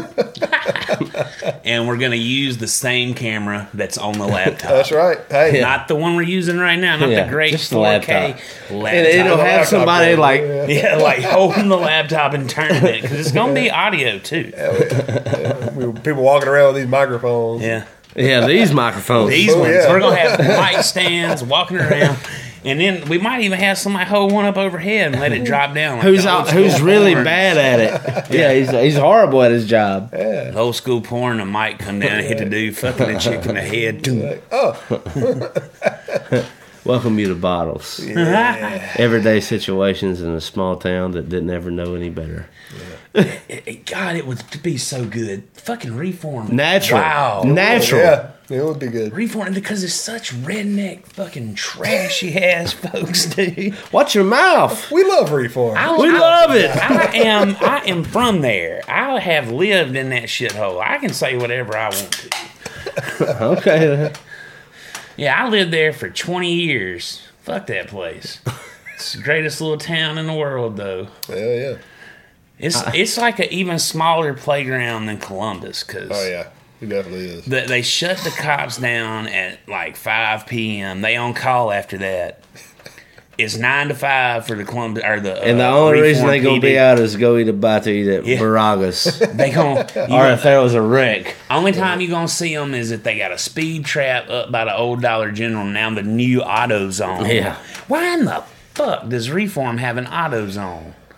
And we're gonna use the same camera that's on the laptop. That's right. Hey, Not the one we're using right now, not Yeah, the great just the four K laptop. laptop. And it'll have laptop somebody camera, like yeah. Yeah, like holding the laptop and turning it because it's gonna be audio too. we, people walking around with these microphones. Yeah, yeah these microphones. these Oh, ones yeah. we're gonna have mic stands walking around, and then we might even have somebody hold one up overhead and let it drop down. Like Who's the old out, who's school really porn. bad at it? Yeah, he's he's horrible at his job. The old school porn, the mic come down and hit the dude fucking the chick in the head. Doom. Welcome you to Bottles. Everyday situations in a small town that didn't ever know any better. God, it would be so good. Fucking Reform. Natural. Wow. Natural. Yeah, it would be good. Reform because it's such redneck, fucking trashy ass folks, dude. Watch your mouth. We love Reform. I, We I- love it. I am. I am from there. I have lived in that shithole. I can say whatever I want to. Okay. Yeah, I lived there for twenty years. Fuck that place. It's the greatest little town in the world, though. Yeah, yeah. It's it's like an even smaller playground than Columbus, because Oh yeah, it definitely is. the, they shut the cops down at like five p.m. They on call after that. It's nine to five for the Columbus or the. And the uh, only reason Reform they gonna P D. be out is go eat a bite to eat at Yeah. Baragas. They gon' you Or if there was a wreck. Only time you gonna see them is if they got a speed trap up by the old Dollar General. Now the new Auto Zone. Yeah. Why in the fuck does Reform have an Auto Zone?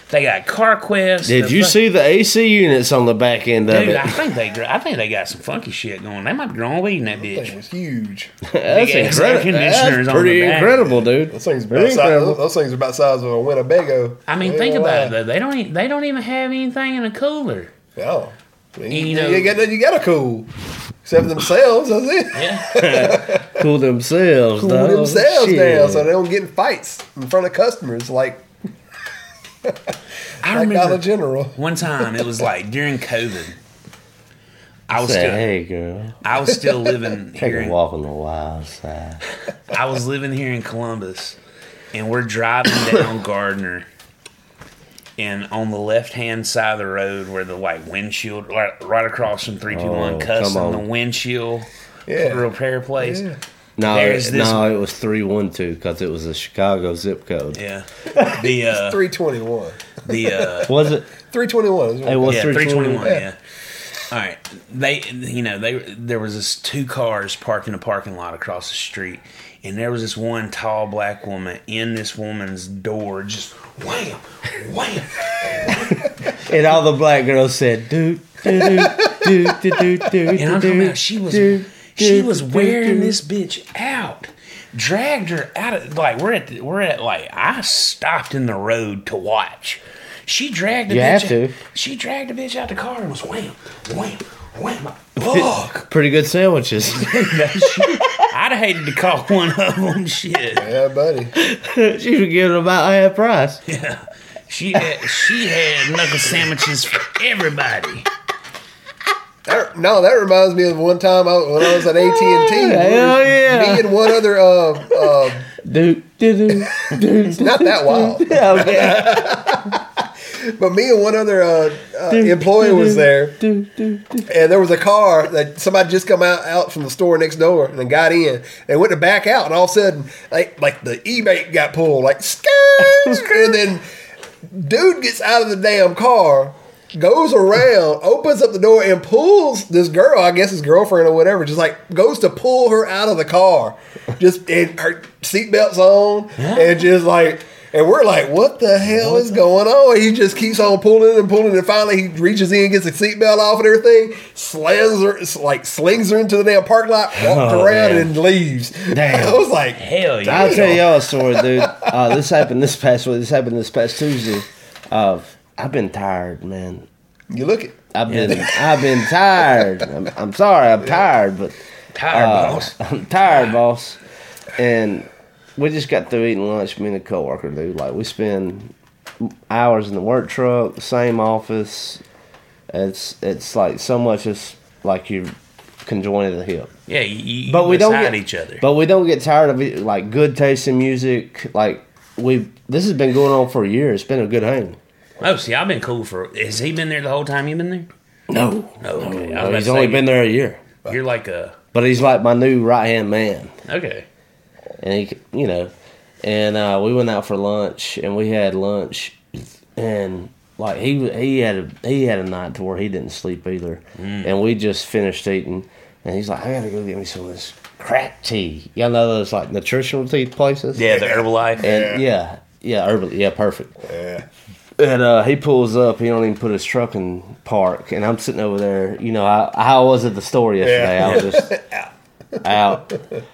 They got CarQuest. Did you fuck- see the A C units on the back end of Dude, it? I think they, I think they got some funky shit going. They might be growing weed in that That bitch. thing was huge. That's, big ass incredi- air conditioners that's on pretty the back. incredible, dude. Those things, Pretty about size, incredible. those things are about the size of a Winnebago. I mean, Ain't think gonna about lie. it though. They don't, e- they don't even have anything in a cooler. No. I mean, You you, know- you, got nothing you got to cool. Except for themselves, that's it. Yeah. Cool themselves, Cool dog. themselves Shit. down so they don't get in fights in front of customers like, I like remember Dollar General. one time it was like during COVID. I was Say, still, hey, girl, I was still living take here. a In, walk on the wild side. I was living here in Columbus, and we're driving down Gardner, and on the left hand side of the road where the like windshield, right, right across from three two one Oh, Custom, come the on. windshield Yeah. repair place. Yeah. No, There's it, this- no, it was three one two because it was a Chicago zip code. Yeah, the uh, three twenty-one. the uh, Was it? three twenty-one. is what It was yeah, three three twenty twenty one. Yeah. Yeah. All right. They, you know, they there was this two cars parked in a parking lot across the street, and there was this one tall black woman in this woman's door, just wham, wham. And all the black girls said, "Do do do do do do do." And I'm talking about she was do, she do, was do, wearing do. this bitch out. Dragged her out of like we're at the, we're at like I stopped in the road to watch. She dragged the You bitch have to. out, she dragged the bitch out the car and was wham, wham, wham. Fuck. Pretty good sandwiches. I'd have hated to call one of them shit. Yeah, buddy. She was giving them about half price. Yeah. She had she had knuckle sandwiches for everybody. That, no, that reminds me of one time I, when I was at A T and T. Hell yeah. Me and one other, uh, uh, Do do do do. not that wild, Okay. but me and one other uh, uh, employee was there. Do do do. And there was a car that somebody just come out, out from the store next door and then got in and went to back out, and all of a sudden, like, like the E-brake got pulled, like, skirt, and then dude gets out of the damn car, goes around, opens up the door, and pulls this girl, I guess his girlfriend or whatever, just like goes to pull her out of the car, just and her seatbelt's on, and just like. And we're like, what the hell is going on? He just keeps on pulling and pulling, and finally he reaches in, gets the seatbelt off and everything, slams her, like slings her into the damn parking lot, walks Oh, around, man. and leaves. Damn. I was like, Hell yeah. I'll tell y'all a story, dude. Uh, this happened this past week. This happened this past Tuesday. Uh, I've been tired, man. you look it. I've been I've been tired. I'm, I'm sorry, I'm tired, but Tired uh, boss. I'm tired, boss. And we just got through eating lunch. Me and a coworker, dude. Like we spend hours in the work truck, the same office. It's it's like so much. It's like you're conjoined at the hip. Yeah, you, you But we don't beside get each other. But we don't get tired of it. Like good taste in music. Like we. This has been going on for a year. It's been a good hang. Oh, see, I've been cool for. Has he been there the whole time you've been there? No, No, okay. I was no, about he's to only say, been there a year. You're like a But he's like my new right hand man. okay. And he, you know, and uh, we went out for lunch, and we had lunch, and like he he had a he had a night to where he didn't sleep either, Mm. and we just finished eating, and he's like, I gotta go get me some of this crack tea. Y'all know those like nutritional tea places? Yeah, the Herbalife. And yeah, yeah, urban, yeah, perfect. Yeah. And uh, he pulls up. He don't even put his truck in park, and I'm sitting over there. You know, how, how I was at the store yesterday. Yeah. I was just out.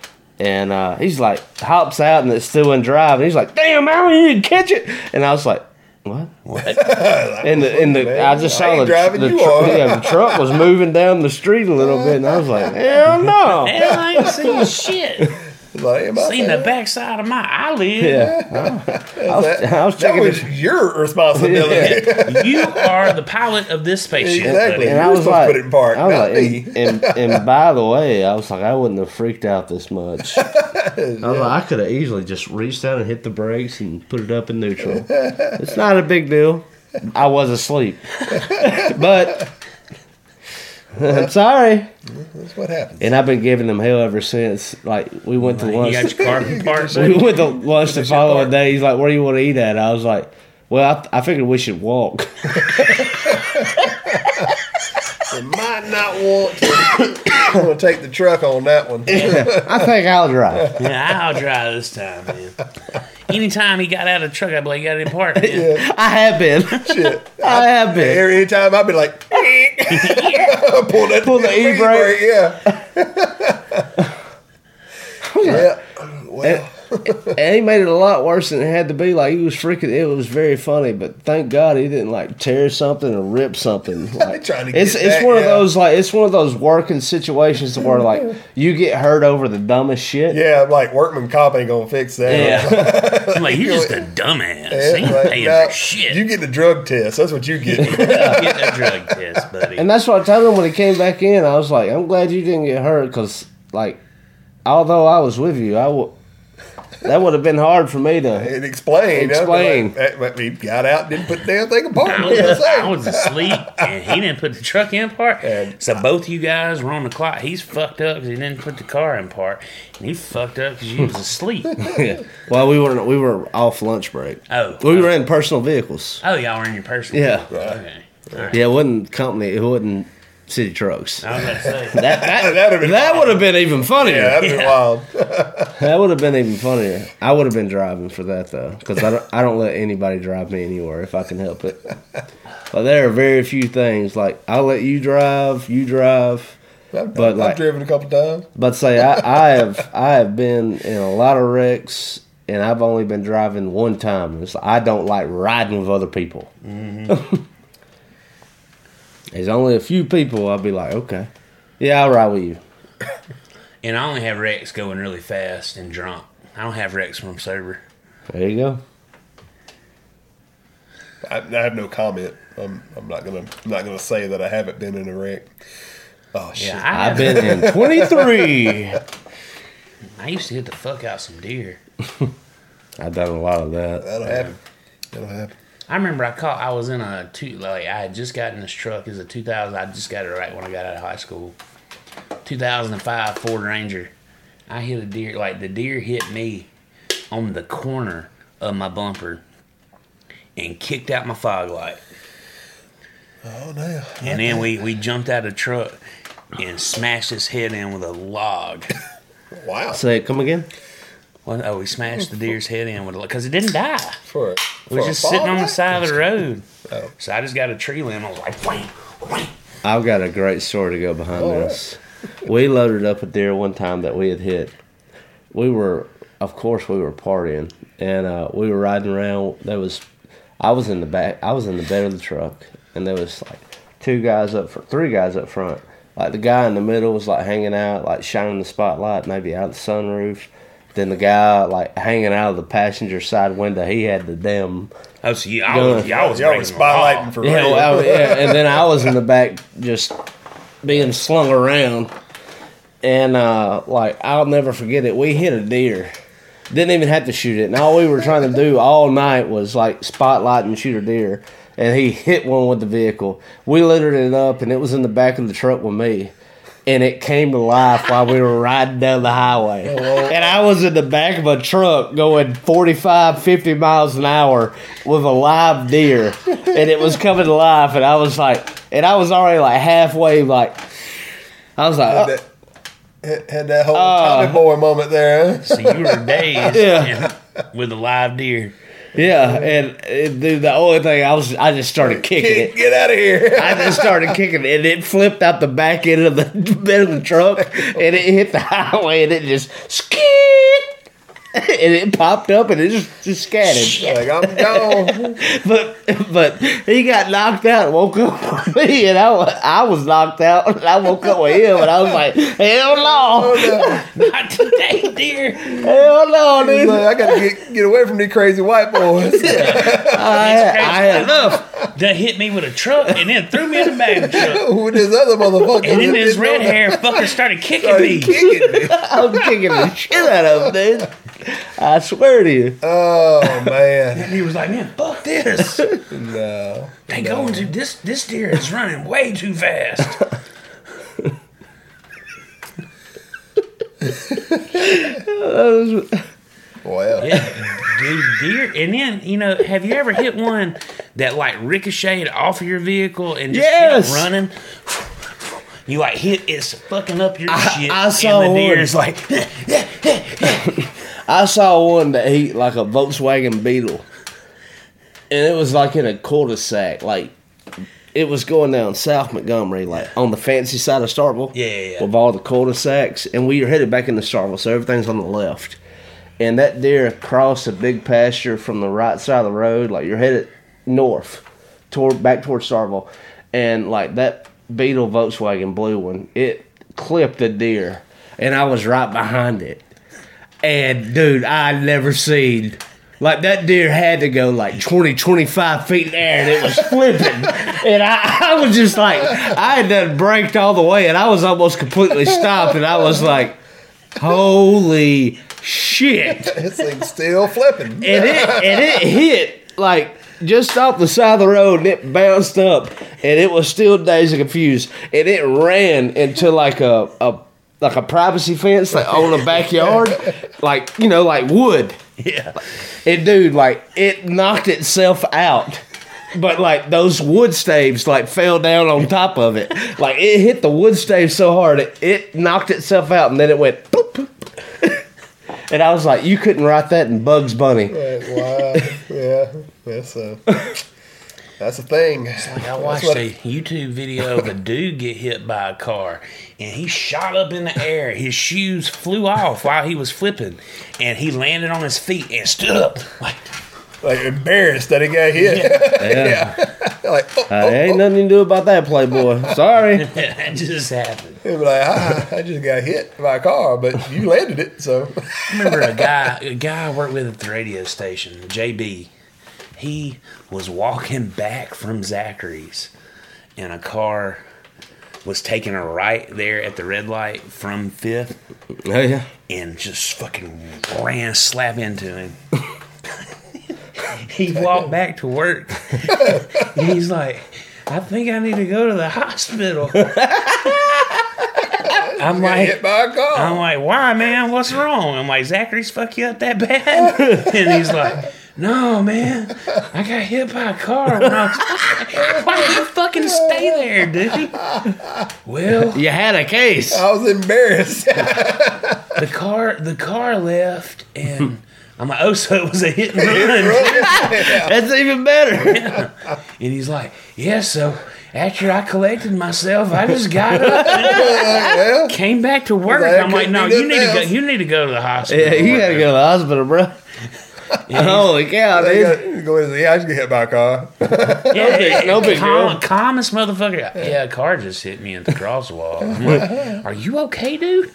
And uh, he's like, hops out and it's still in drive. And he's like, damn, man, you didn't catch it. And I was like, what? What? And the, and the, I just I saw ain't the, driving, the, you tr- are. yeah, the truck was moving down the street a little bit. And I was like, hell no. Hell, I ain't seen shit. Like, am I Seen the saying- backside of my eyelid. Yeah. I was, that, I was that checking was the, your responsibility. You are the pilot of this spaceship. Exactly. buddy. and You're I was supposed to like, put it in park, I was not like, me. and, and, and by the way, I was like, I wouldn't have freaked out this much. I was like, I could have easily just reached down and hit the brakes and put it up in neutral. It's not a big deal. I was asleep, but I'm sorry. That's what happens. And I've been giving them hell ever since. Like we went to You lunch. got your car parked. We went to lunch the following day. He's like, "Where do you want to eat at?" I was like, "Well, I, I figured we should walk." You might not want to. I'm going to take the truck on that one. I think I'll drive. Yeah, I'll drive this time, man. anytime he got out of the truck, I'd be like, "You got it in park." Man. Yeah. I have been. Shit. I have been. Every anytime I'd be like, pull that Pull the e-brake. Yeah. Yeah. Well. And he made it a lot worse than it had to be. Like, he was freaking. It was very funny, but thank God he didn't like tear something or rip something. Like, trying to it's get it's that, one of yeah. those like it's one of those working situations where like you get hurt over the dumbest shit. Yeah, I'm like, workman cop ain't gonna fix that. Yeah. I'm like, "You're just a dumbass. Yeah, He ain't like, paying nah, for shit. You get the drug test. That's what you get. Get that drug test, buddy." And that's what I told him when he came back in. I was like, I'm glad you didn't get hurt because, like, although I was with you, I would. That would have been hard for me to And explain. Explain. Like, "Hey, he got out, didn't put the damn thing apart. I What did I was, say?" I was asleep, and he didn't put the truck in park. And- So both you guys were on the clock. He's fucked up because he didn't put the car in park, and he fucked up because you was asleep. Yeah. Well, we were we were off lunch break. Oh, we oh. were in personal vehicles. Oh, y'all were in your personal. Yeah. Okay. All right. Yeah, it wasn't company. It wasn't city trucks. I was about to say. That that, That'd have been that wild. would have been even funnier. Yeah, that'd be wild. That would have been even funnier. I would have been driving for that though, because I don't, I don't let anybody drive me anywhere if I can help it. But there are very few things like I'll let you drive, you drive. I've, But I've like- driven a couple times. But say I, I have I have been in a lot of wrecks, and I've only been driving one time. It's, I don't like riding with other people. Mm-hmm. There's only a few people I'll be like, okay, yeah, I'll ride with you. And I only have wrecks going really fast and drunk. I don't have wrecks when I'm sober. There you go. I, I have no comment. I'm, I'm not gonna I'm not gonna say that I haven't been in a wreck. Oh shit! Yeah, I I've have, been in twenty-three. I used to hit the fuck out some deer. I've done a lot of that. That'll happen. That'll happen. I remember I caught. I was in a two. Like I had just gotten this truck. It was a two thousand. I just got it right when I got out of high school. two thousand five Ford Ranger. I hit a deer. Like the deer hit me on the corner of my bumper and kicked out my fog light. Oh no! And then we we jumped out of the truck and smashed his head in with a log. Wow! Say it, come again. Well, oh, we smashed the deer's head in with a log because it didn't die. For, It for was a just fog sitting on the light? side of the road. Oh. So I just got a tree limb. I was like, wham, wham. I've got a great story to go behind All this. We loaded up a deer one time that we had hit. We were, of course, we were partying, and uh, we were riding around. There was, I was in the back. I was in the bed of the truck, and there was like two guys up, fr- three guys up front. Like the guy in the middle was like hanging out, like shining the spotlight, maybe out the sunroof. Then the guy like hanging out of the passenger side window, he had the damn. Oh, so you, y'all, was- y'all was Y'all were breaking the law. spotlighting for Yeah, real. well, I- yeah, and then I was in the back just being slung around. And, uh, like, I'll never forget it. We hit a deer. Didn't even have to shoot it. And all we were trying to do all night was, like, spotlight and shoot a deer. And he hit one with the vehicle. We littered it up, and it was in the back of the truck with me. And it came to life while we were riding down the highway. And I was in the back of a truck going forty-five, fifty miles an hour with a live deer. And it was coming to life. And I was like, and I was already like halfway, like, I was like, Had oh. that, had- had that whole Uh, Tommy Boy moment there, huh? So you were dazed Yeah. and- with a live deer. Yeah. And, and dude, the only thing I was, I just started kicking Get, it. get out of here! I just started kicking it, and it flipped out the back end of the bed of the truck, and it hit the highway, and it just skeet, and it popped up, and it just just scattered. Like, I'm gone. But but he got knocked out and woke up with me, and I, wa- I was knocked out, and I woke up with him, and I was like, hell Oh, no, no. Not today, deer. hell no, He's dude. like, I gotta get, get away from these crazy white boys. I, had- I had enough. That hit me with a truck and then threw me in the back of the truck. With this other motherfucker. And then that this didn't red know that. hair fucker started kicking Started me. kicking me. I was kicking the shit out of him, dude. I swear to you. Oh, man. And he was like, man, fuck this. No. They going to this this deer is running way too fast. Well, Yeah, dude, deer. And then, you know, have you ever hit one that like ricocheted off of your vehicle and just Yes. kept running? You like hit it's fucking up your I- shit. I saw and the one. deer's like I saw one that he like a Volkswagen Beetle, and it was like in a cul-de-sac. Like it was going down South Montgomery, like on the fancy side of Starkville. Yeah, yeah, yeah. With all the cul-de-sacs, and we were headed back into Starkville, so everything's on the left. And that deer crossed a big pasture from the right side of the road, like you're headed north, toward back towards Starkville, and like that Beetle Volkswagen blue one, it clipped the deer, and I was right behind it. And dude, I never seen like that deer had to go like twenty, twenty-five feet in the air, and it was flipping. And I, I was just like, I had done braked all the way, and I was almost completely stopped, and I was like, holy shit. This thing's still flipping. And it and it hit like just off the side of the road, and it bounced up, and it was still dazed and confused, and it ran into like a, a like a privacy fence like on a backyard, like you know, like wood. Yeah. And dude, like it knocked itself out. But like those wood staves like fell down on top of it. Like it hit the wood stave so hard it, it knocked itself out, and then it went boop, boop. And I was like, you couldn't write that in Bugs Bunny. Right, wow. Yeah. That's a that's a thing. It's like I watched a YouTube video of a dude get hit by a car, and he shot up in the air. His shoes flew off while he was flipping, and he landed on his feet and stood up like like embarrassed that he got hit. Yeah. Yeah. Like, oh, Uh, oh, ain't oh. nothing you can do about that, Playboy. Sorry. that just happened. He'd be like, I, I just got hit by a car, but you landed it, so. I remember a guy, a guy I worked with at the radio station, J B. He was walking back from Zachary's, and a car was taking a right there at the red light from Fifth, Oh yeah. and just fucking ran slap into him. He walked back to work. He's like, I think I need to go to the hospital. I'm Got like, hit by a car. I'm like, why, man? What's wrong? I'm like, Zachary's fuck you up that bad? And he's like, no, man. I got hit by a car when I was. Why did you fucking stay there, dude? Well, You had a case. I was embarrassed. the car, the car left, and I'm like, oh, so it was a hit and run. That's even better. And he's like, yeah, so after I collected myself, I just got up and Yeah. came back to work. Well, that I'm like, couldn't no, be you need to go. else. You need to go to the hospital. Yeah, you gotta go to the hospital, bro. Holy cow, They dude. got- go in and say, yeah, I just get hit by a car. Yeah, big- no big calm, deal. calmest motherfucker. Yeah, a car just hit me at the crosswalk. I'm like, are you okay, dude?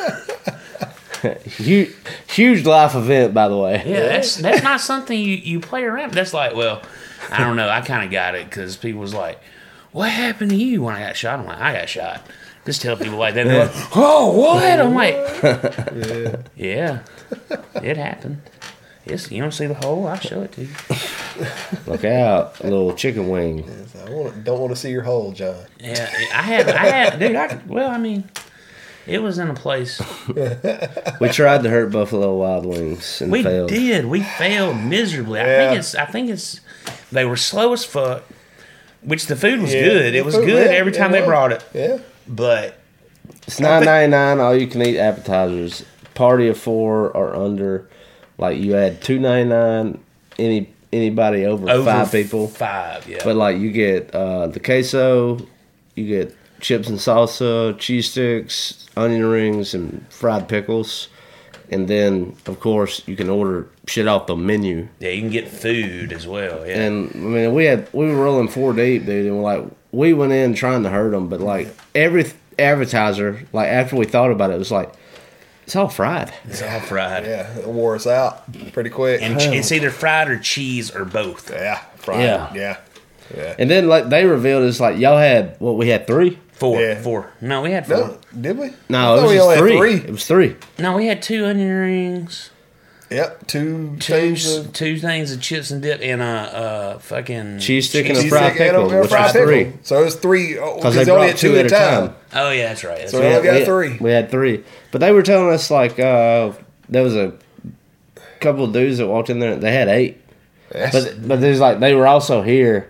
Huge, huge life event, by the way. Yeah, that's that's not something you, you play around. That's like, well, I don't know. I kind of got it because people was like, what happened to you when I got shot? I'm like, I got shot. Just tell people like that. They're like, oh, what? I'm like, yeah, it happened. Yes, you don't see the hole? I'll show it to you. Look out, little chicken wing. I want, don't want to see your hole, John. Yeah, I had, I had, dude. I, well, I mean, it was in a place. We tried to hurt Buffalo Wild Wings and We failed. did. We failed miserably. I Yeah. think it's. I think it's. They were slow as fuck. Which the food was Yeah, good. the It was food- good yeah, every it time they was. brought it. Yeah. But It's nine ninety nine. All you can eat appetizers. Party of four or under. Like you add two ninety nine. Any anybody over, over five people. Five, yeah. But like you get uh, the queso, you get chips and salsa, cheese sticks, onion rings, and fried pickles, and then of course you can order shit off the menu. yeah, you can get food as well. Yeah. And I mean, we had we were rolling four deep, dude, and we're like we went in trying to hurt them, but like every advertiser, like after we thought about it, it was like it's all fried. it's all fried. Yeah. It wore us out pretty quick. And che- it's either fried or cheese or both. yeah. Fried. Yeah. Yeah. Yeah. And then like they revealed it's like y'all had what we had three. Four. Yeah. Four. No, we had four. No, did we? No, I it thought was we just only had three. three. It was three. No, we had two onion rings, Yep. Two two things of two things of chips and dip, and a uh, fucking Cheese stick and a cheese fried stick and pickle, a which fried was pickle. three. So it was three. oh, Because Because they they only brought had two at a time. Oh yeah, that's right. That's So right. we only got we, three. We had three, but they were telling us like uh, there was a couple of dudes that walked in there. They had eight, but but there's like they were also here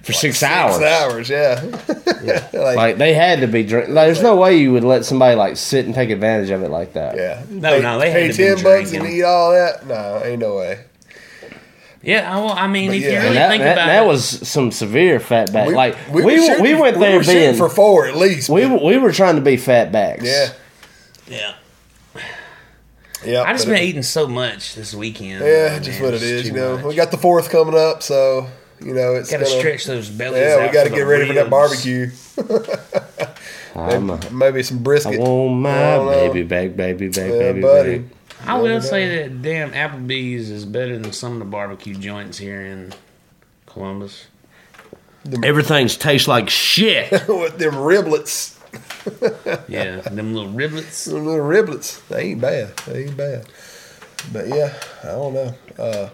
for like six, six hours. hours, yeah. Yeah. like, like they had to be drink. Like, there's no way you would let somebody like sit and take advantage of it like that. yeah. No, pay, no, they pay had to be ten bucks and drinking. eat all that. No, ain't no way. Yeah, well, I mean, But if yeah. you And really that, think that, about that it, was some severe fat back. We, like we were we, shooting- we went we there were shooting being for four at least. we but- we were trying to be fat backs. yeah, yeah, yeah. I just but been it- eating so much this weekend. Yeah, uh, just man, what it it's is. too You know, much. we got the fourth coming up, so you know it's Got to gonna, stretch those bellies. Yeah, we out got to for get the ready for that ribs. barbecue. I'm maybe, a, maybe some I brisket. want my I don't know. baby back, baby back, Yeah, baby buddy. back. I will say that damn Applebee's is better than some of the barbecue joints here in Columbus. Everything's tastes like shit. With them riblets, Yeah, them little riblets. them little riblets. They ain't bad. They ain't bad. But yeah, I don't know. Uh,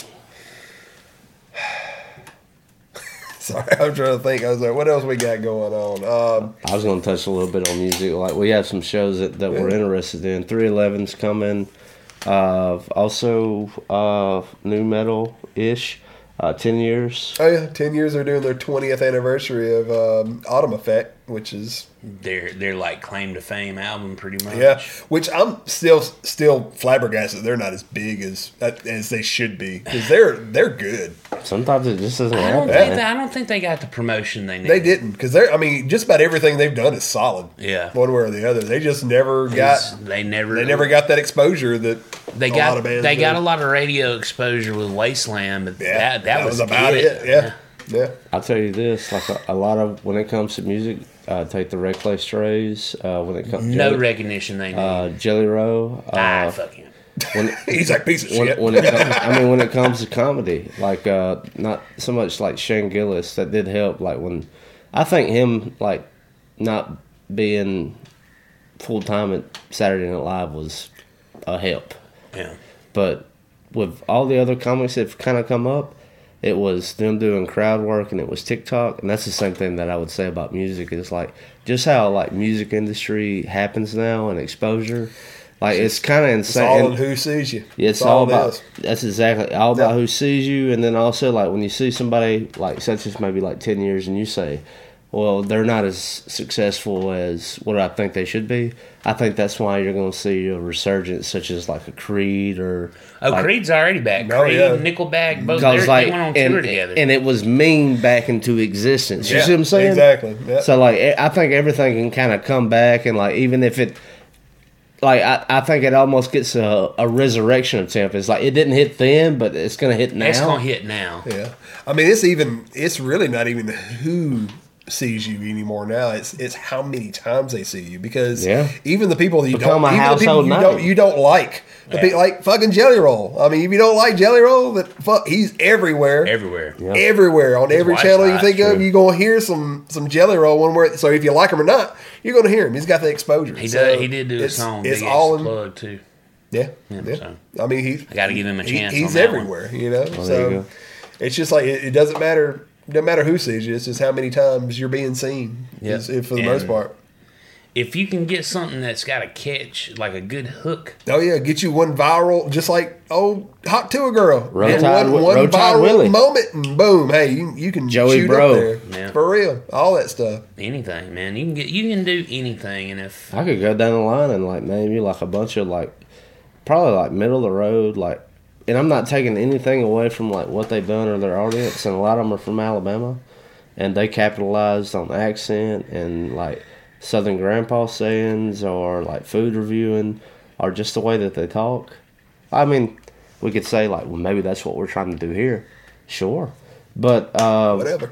sorry, I'm trying to think. I was like, what else we got going on? Um, I was going to touch a little bit on music. Like we have some shows that, that we're Yeah. interested in. three eleven's coming. Uh, also, uh, new metal ish. Uh, ten years. oh yeah, ten years they're doing their twentieth anniversary of um, Autumn Effect, which is They're they're like claim to fame album pretty much. yeah, which I'm still still flabbergasted they're not as big as as they should be because they're they're good. Sometimes it just doesn't I happen. don't think man. that, I don't think they got the promotion they need. They didn't because they're I mean just about everything they've done is solid. Yeah. one way or the other. They just never got They never they never got that exposure that They a got lot of bands they got do. a lot of radio exposure with Wasteland, but Yeah, that, that was, about it. Yeah, yeah. I'll tell you this: like a, a lot of when it comes to music, uh, take the Red Clay Strays. Uh, when it comes No Jelly, recognition they need. uh, Jelly Roll. Uh, ah, fuck him. when, He's like piece of when, shit. when it comes, I mean, when it comes to comedy, like uh, not so much like Shane Gillis that did help. Like when I think him like not being full time at Saturday Night Live was a help. Yeah. But with all the other comics that have kind of come up, it was them doing crowd work and it was TikTok. And that's the same thing that I would say about music is like just how like music industry happens now and exposure. Like it's kind of It's insane. all And- on who sees you. yeah, it's That's all it about is. that's exactly all about Yeah. who sees you, and then also like when you see somebody like such as maybe like ten years, and you say, "Well, they're not as successful as what I think they should be." I think that's why you're going to see a resurgence, such as like a Creed or Oh, like, Creed's already back. Oh, Creed, yeah. Nickelback, both because they're- like they went on and, tour together. and it was mean back into existence. You Yeah, see what I'm saying? exactly. Yep. So like I think everything can kind of come back, and like even if it. Like I, I think it almost gets a, a resurrection attempt. It's like it didn't hit then, but it's gonna hit now. it's gonna hit now. Yeah, I mean, it's even it's really not even who sees you anymore now. It's it's how many times they see you because Yeah. even the people that you Become don't, a even the people household you name. don't you don't like, the pe- like fucking Jelly Roll. I mean, if you don't like Jelly Roll, but fuck, he's everywhere, Everywhere. everywhere on every wife's channel you hot, think of. true. You're gonna hear some some Jelly Roll one where. So if you like him or not, you're gonna hear him. He's got the exposure. He So did. He did do a it's- song. It's Big all X in. plug too. Yeah, Yeah, yeah. so. I mean, he. I got to give him a He- chance. he's on that one. everywhere, you know. there you so go. it's just like it, it doesn't matter. Doesn't matter who sees you. It's just how many times you're being seen. Yeah. is- if for the And- most part. If you can get something that's got a catch, like a good hook, Oh yeah, get you one viral, just like oh, hot to a girl. Road Get Tide- one, one Road Tide viral Willie. moment, and boom, hey, you you can Joey shoot Bro. up there Yeah. for real. All that stuff. anything, man, you can get, you can do anything, and if I could go down the line and like name you like a bunch of like probably like middle of the road like, and I'm not taking anything away from like what they've done or their audience, and a lot of them are from Alabama, and they capitalized on accent and like Southern grandpa sayings or like food reviewing or just the way that they talk. I mean, we could say like, well, maybe that's what we're trying to do here. Sure, but uh, Whatever.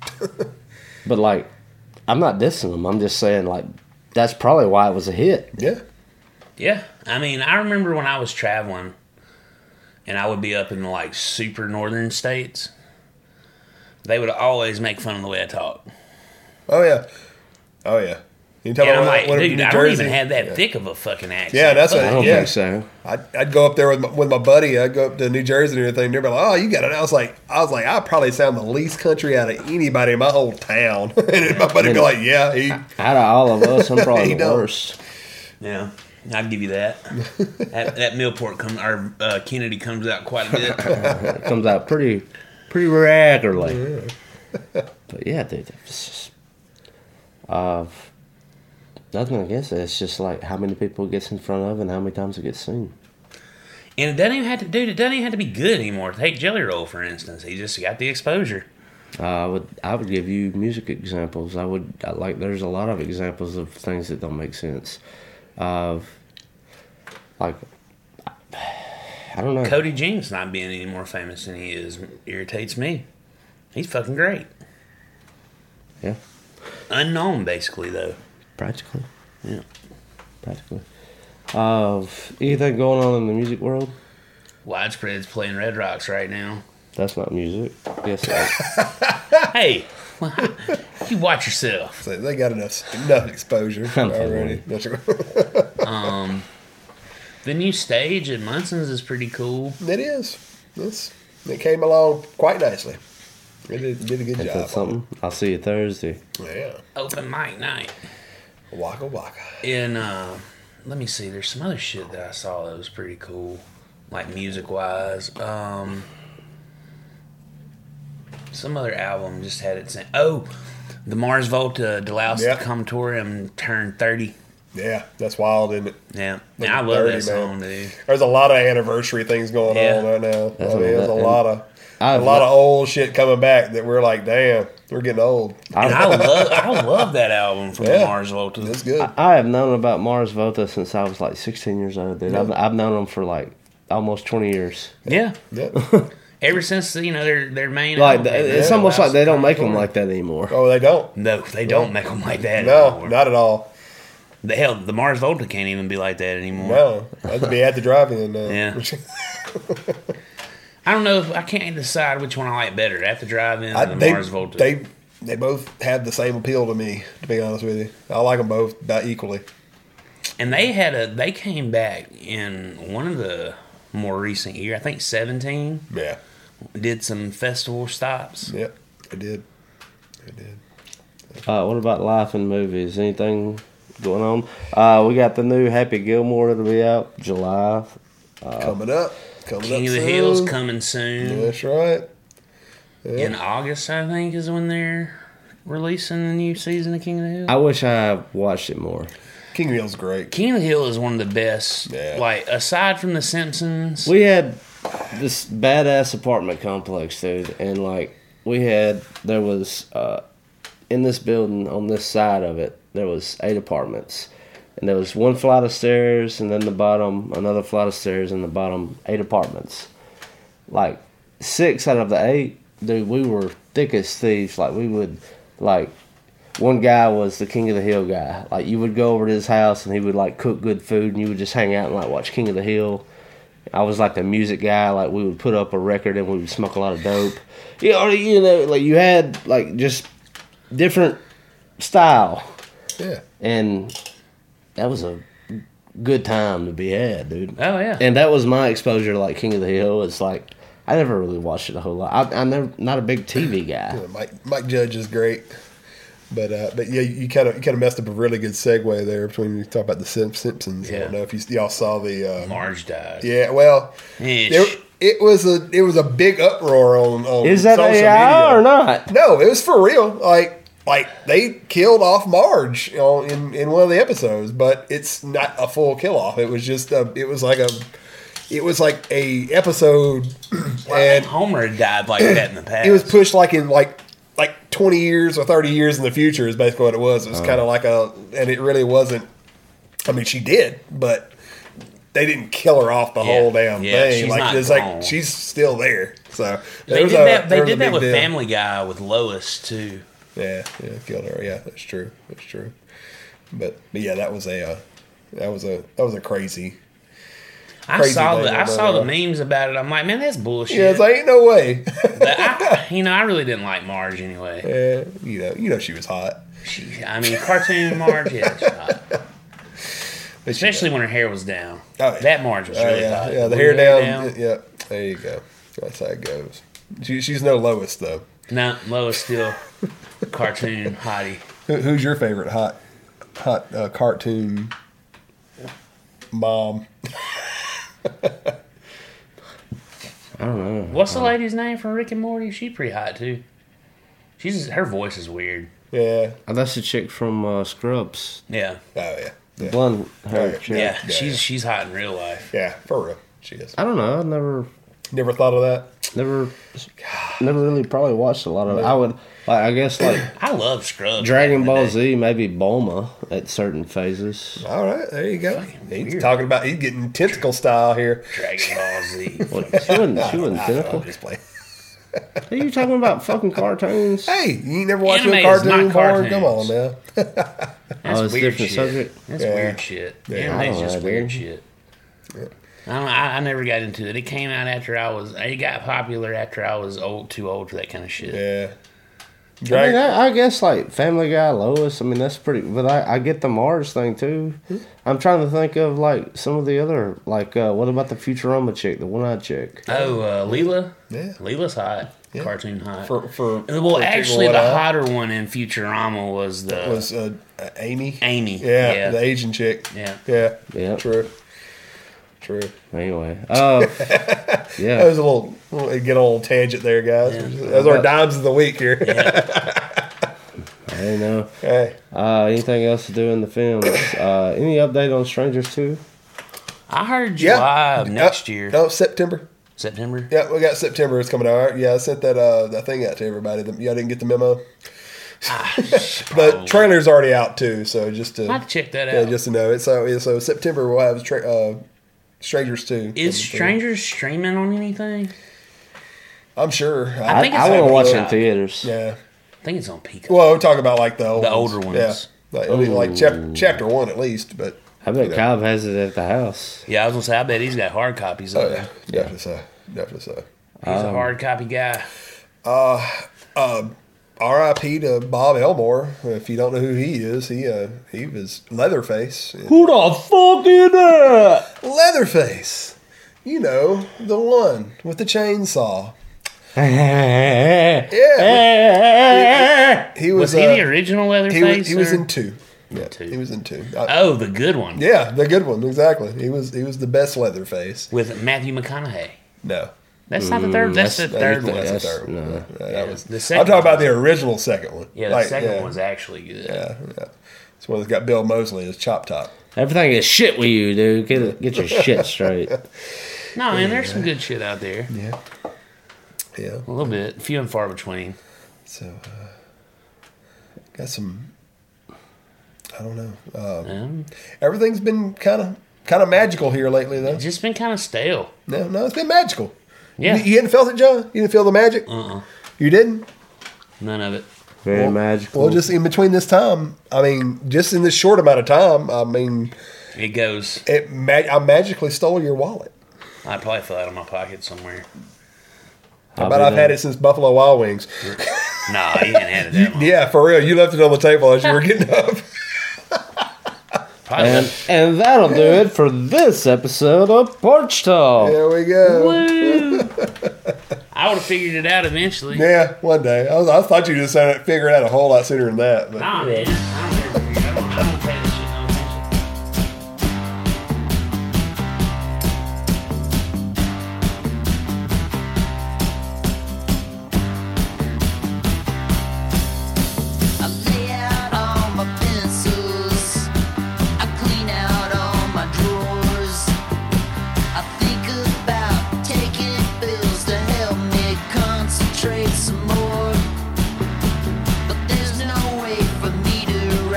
but like, I'm not dissing them. I'm just saying like that's probably why it was a hit. Yeah. yeah, I mean, I remember when I was traveling, and I would be up in the like super northern states. They would always make fun of the way I talk. Oh yeah. Oh yeah. You talk And I'm about like, when- when dude, New I don't even Jersey? have that Yeah. thick of a fucking accent. Yeah, that's I what- don't yeah. think so. I'd, I'd go up there with my, with my buddy. I'd go up to New Jersey and everything. They'd be like, "Oh, you got it." I was like, "I was like, I probably sound the least country out of anybody in my whole town." And my buddy'd be like, "Yeah, he." Out of all of us, I'm probably He the don't. worst. Yeah, I'd give you that. that, that Millport come or uh, Kennedy comes out quite a bit. It comes out pretty, pretty regularly. But yeah, dude, it's just, uh, nothing against it. It's just like how many people it gets in front of and how many times it gets seen. And it doesn't even have to, dude. It doesn't even have to be good anymore. Take Jelly Roll for instance. He just got the exposure. Uh, I would I would give you music examples. I would I, like. There's a lot of examples of things that don't make sense. Of uh, like I don't know. Cody Jinks not being any more famous than he is irritates me. He's fucking great. Yeah. Unknown, basically, though. Practically. Yeah. Practically. Uh, anything going on in the music world? Widespread's playing Red Rocks right now. That's not music. Yes, it is. Hey, you watch yourself. So they got enough enough exposure already. um, the new stage at Munson's is pretty cool. It is. It's, it came along quite nicely. It did, did a good If job. that's something, I'll see you Thursday. Yeah. Open mic night. Waka waka. In uh, let me see. There's some other shit that I saw that was pretty cool, like music wise. Um, some other album just had it saying, "Oh, the Mars Volta Delouse Yep. Comatorium turned thirty." Yeah, that's wild, isn't it? Yeah, Look I at love thirty, that song, man. dude. There's a lot of anniversary things going Yeah. on right now. That's I mean, what there's a that- lot of I've a lot lo- of old shit coming back that we're like, damn, we're getting old. And I love, I love that album from Yeah. the Mars Volta. That's good. I, I have known about Mars Volta since I was like sixteen years old, dude. Yeah. I've, I've known them for like almost twenty years. Yeah, Yeah. ever since you know their their main. Like album, it's yeah, almost Delouse like they don't make them Comatorium. like that anymore. Oh, they don't. No, they don't make them like that No, anymore. not at all. The hell, the Mars Volta can't even be like that anymore. No, that'd be at the drive-in now. Yeah. I don't know if I can't decide which one I like better, At the Drive-In or I, the they, Mars Volta. they they both have the same appeal to me. To be honest with you, I like them both about equally. and they had a they came back in one of the more recent year, I think seventeen. Yeah. Did some festival stops. Yep, I did. I did. Uh, what about life and movies? Anything going on? Uh, we got the new Happy Gilmore that'll be out July. Uh, Coming up. Coming King up of the soon. Hills coming soon. That's right. Yeah. In August, I think, is when they're releasing the new season of King of the Hill. I wish I watched it more. King of the Hill's great. King of the Hill is one of the best. Yeah. Like, aside from The Simpsons. We had this badass apartment complex, dude, and like we had there was uh, in this building on this side of it there was eight apartments, and there was one flight of stairs, and then the bottom another flight of stairs, and the bottom eight apartments. Like six out of the eight, dude, we were thick as thieves. Like we would like. One guy was the King of the Hill guy. Like you would go over to his house and he would like cook good food, and you would just hang out and like watch King of the Hill. I was like the music guy. Like we would put up a record and we would smoke a lot of dope. You know, you know, like you had like just different style, Yeah. and that was a good time to be had, dude. Oh, yeah. And that was my exposure to like King of the Hill. It's like I never really watched it a whole lot. I, I'm never, not a big T V guy. Yeah, Mike Mike Judge is great. But uh, but yeah, you kind of you kind of messed up a really good segue there between you talk about the Sim- Simpsons. I Yeah. don't know if you y'all saw the uh, Marge died. yeah. Well, Ish. there, it was a it was a big uproar on on Is that social A I media. or not? No, it was for real. Like like they killed off Marge, you know, in in one of the episodes, but it's not a full kill off. It was just a, it was like a it was like a episode, Well, I and think Homer had died like that in the past. it was pushed like in like like twenty years or thirty years in the future is basically what it was. It was kind of like a, and it really wasn't. I mean, she did, but they didn't kill her off the Yeah. whole damn Yeah, thing. she's like not it's gone. like she's still there. So there They was did a- that. They there was a did that big with deal. Family Guy with Lois too. Yeah, yeah, killed her. Yeah, that's true. That's true. But but yeah, that was a uh, that was a that was a crazy. I Crazy saw thing the I about saw the that. memes about it. I'm like, man, that's bullshit. Yeah, it's like ain't no way. But I, you know, I really didn't like Marge anyway. Yeah, you know, you know she was hot. She, I mean, cartoon Marge, yeah, she's hot. But Especially when her hair was down. Oh, yeah. That Marge was Oh, really yeah, hot. yeah, the Blue hair down, Yeah, there you go. That's how it goes. She, she's no Lois though. No, Lois still cartoon hottie. Who, who's your favorite hot, hot uh, cartoon mom? I don't know. What's the lady's name from Rick and Morty? She pretty hot too. She's She's her voice is weird. Yeah. Oh, that's the chick from uh, Scrubs. Yeah. Oh yeah. The yeah. blonde hair Yeah. chick. Yeah, Yeah. she's she's hot in real life. Yeah, for real, she is. I don't know. I never, Never thought of that. never, never really probably watched a lot of it. I would, like, I guess, like I love Scrubs. Dragon back in the Ball day. Z, maybe Bulma at certain phases. All right, there you go. He's weird. talking about he's getting tentacle style here. Dragon Ball Z. What, she wasn't, she wasn't tentacle. I'm just playing. Are you talking about fucking cartoons? Hey, you ain't never watched Anime a is cartoon not porn? Come on cartoons. now. That's Oh, it's a weird different shit. subject? That's Yeah. weird shit. Yeah. Yeah, I Anime's don't just know, weird dude. shit. I don't know. I, I never got into it. It came out after I was. It got popular after I was old, too old for that kind of shit. Yeah. I mean, Dragon, I, I guess like Family Guy, Lois. I mean, that's pretty. But I, I get the Mars thing too. I'm trying to think of like some of the other like. Uh, what about the Futurama chick, the one-eyed chick? Oh, uh, Leela. Yeah. Leela's hot. Yeah. Cartoon hot. for for well, for actually, people the what I- hotter one in Futurama was the was uh, uh, Amy. Amy. Yeah, Yeah. the Asian chick. Yeah. Yeah. Yeah. True. True. Anyway, uh, That yeah. was a little, little get a little tangent there, guys. Yeah. Those are dimes of the week here. I don't know. Hey, Uh, anything else to do in the films? Uh, any update on Strangers two? I heard yeah. July of next Uh, year. No, September. September. Yeah, we got September. It's coming out. Yeah, I sent that uh, that thing out to everybody. The- Y'all didn't get the memo. The Probably. trailer's already out too, so just to I'll have to check that yeah, out. just to know it. So yeah, so September we'll have tra- uh, Strangers two. Is Strangers streaming on anything? I'm sure. I think I it's want to on watch it in Peacock. theaters. Yeah. I think it's on Peacock. Well, we're talking about like the old The ones. older ones. Yeah. Like, I mean, like chapter chapter one at least, but I bet you know. Cobb has it at the house. Yeah, I was gonna say. I bet he's got hard copies of Oh it. yeah, definitely so. Definitely so. He's a hard copy guy. R I P to Bob Elmore. If you don't know who he is, he uh, he was Leatherface. Who the fuck is that? Leatherface, you know, the one with the chainsaw. yeah. He was, Was he uh, the original he Leatherface? was, he was or- in two. Yeah, two. he was in two. I- Oh, the good one. yeah, the good one, exactly. He was he was the best Leatherface. With Matthew McConaughey. No, That's not the third. That's, that's- the third that's, one. that's That's- the third one. no. Yeah, Yeah, that was the I'm second talking about one. the original second one. Yeah, the Like, second yeah, one's actually good. Yeah, yeah. It's one that's got Bill Moseley as Chop Top. Everything is shit with you, dude. Get it, get your shit straight. No, man, there's some good shit out there. Yeah, yeah. A little bit, few and far between. So, uh, got some. I don't know. Um, Um, everything's been kind of kind of magical here lately, though. it's just been kind of stale. No, no, it's been magical. Yeah. You, you hadn't felt it, John? You didn't feel the magic? Uh-uh. You didn't? None of it. Very Well- magical. Well, just in between this time, I mean, just in this short amount of time, I mean, It goes. it ma- I magically stole your wallet. I probably fell out of my pocket somewhere. I'll But be I've had there. it since Buffalo Wild Wings. Nah, you didn't have it that long. Yeah, for real. You left it on the table as you were getting up. Probably And, and that'll do it for this episode of Porch Talk. There we go. Woo! I would have figured it out eventually. Yeah, one day. I, was, I thought you just had it figured out a whole lot sooner than that. But, Nah, man. I don't ever figure it out. I don't pay this shit no attention. I lay out all my pencils. I clean out all my drawers. I think about taking pills to help me concentrate some more. But there's no way for me to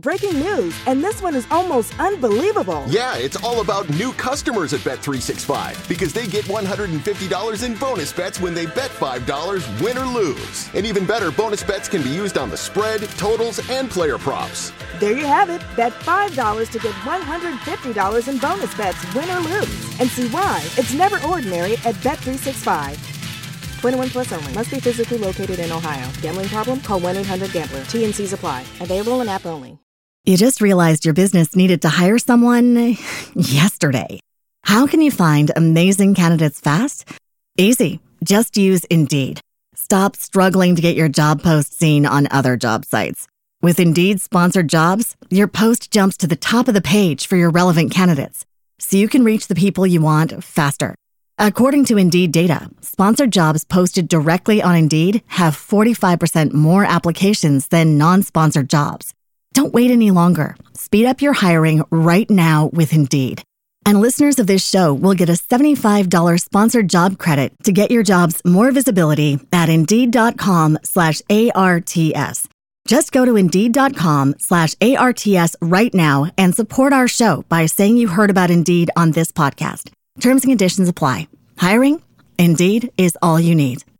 breaking news, and this one is almost unbelievable. Yeah, it's all about new customers at Bet three sixty-five because they get one hundred fifty dollars in bonus bets when they bet five dollars, win or lose. And even better, bonus bets can be used on the spread, totals, and player props. There you have it. Bet five dollars to get one hundred fifty dollars in bonus bets, win or lose. And see why it's never ordinary at Bet three sixty-five. twenty-one plus only. Must be physically located in Ohio. Gambling problem? Call one eight hundred gambler. T N Cs apply. Available in app only. You just realized your business needed to hire someone yesterday. How can you find amazing candidates fast? Easy. Just use Indeed. Stop struggling to get your job post seen on other job sites. With Indeed sponsored jobs, your post jumps to the top of the page for your relevant candidates, so you can reach the people you want faster. According to Indeed data, sponsored jobs posted directly on Indeed have forty-five percent more applications than non-sponsored jobs. Don't wait any longer. Speed up your hiring right now with Indeed. And listeners of this show will get a seventy-five dollars sponsored job credit to get your jobs more visibility at Indeed.com slash ARTS. Just go to Indeed.com slash ARTS right now and support our show by saying you heard about Indeed on this podcast. Terms and conditions apply. Hiring? Indeed is all you need.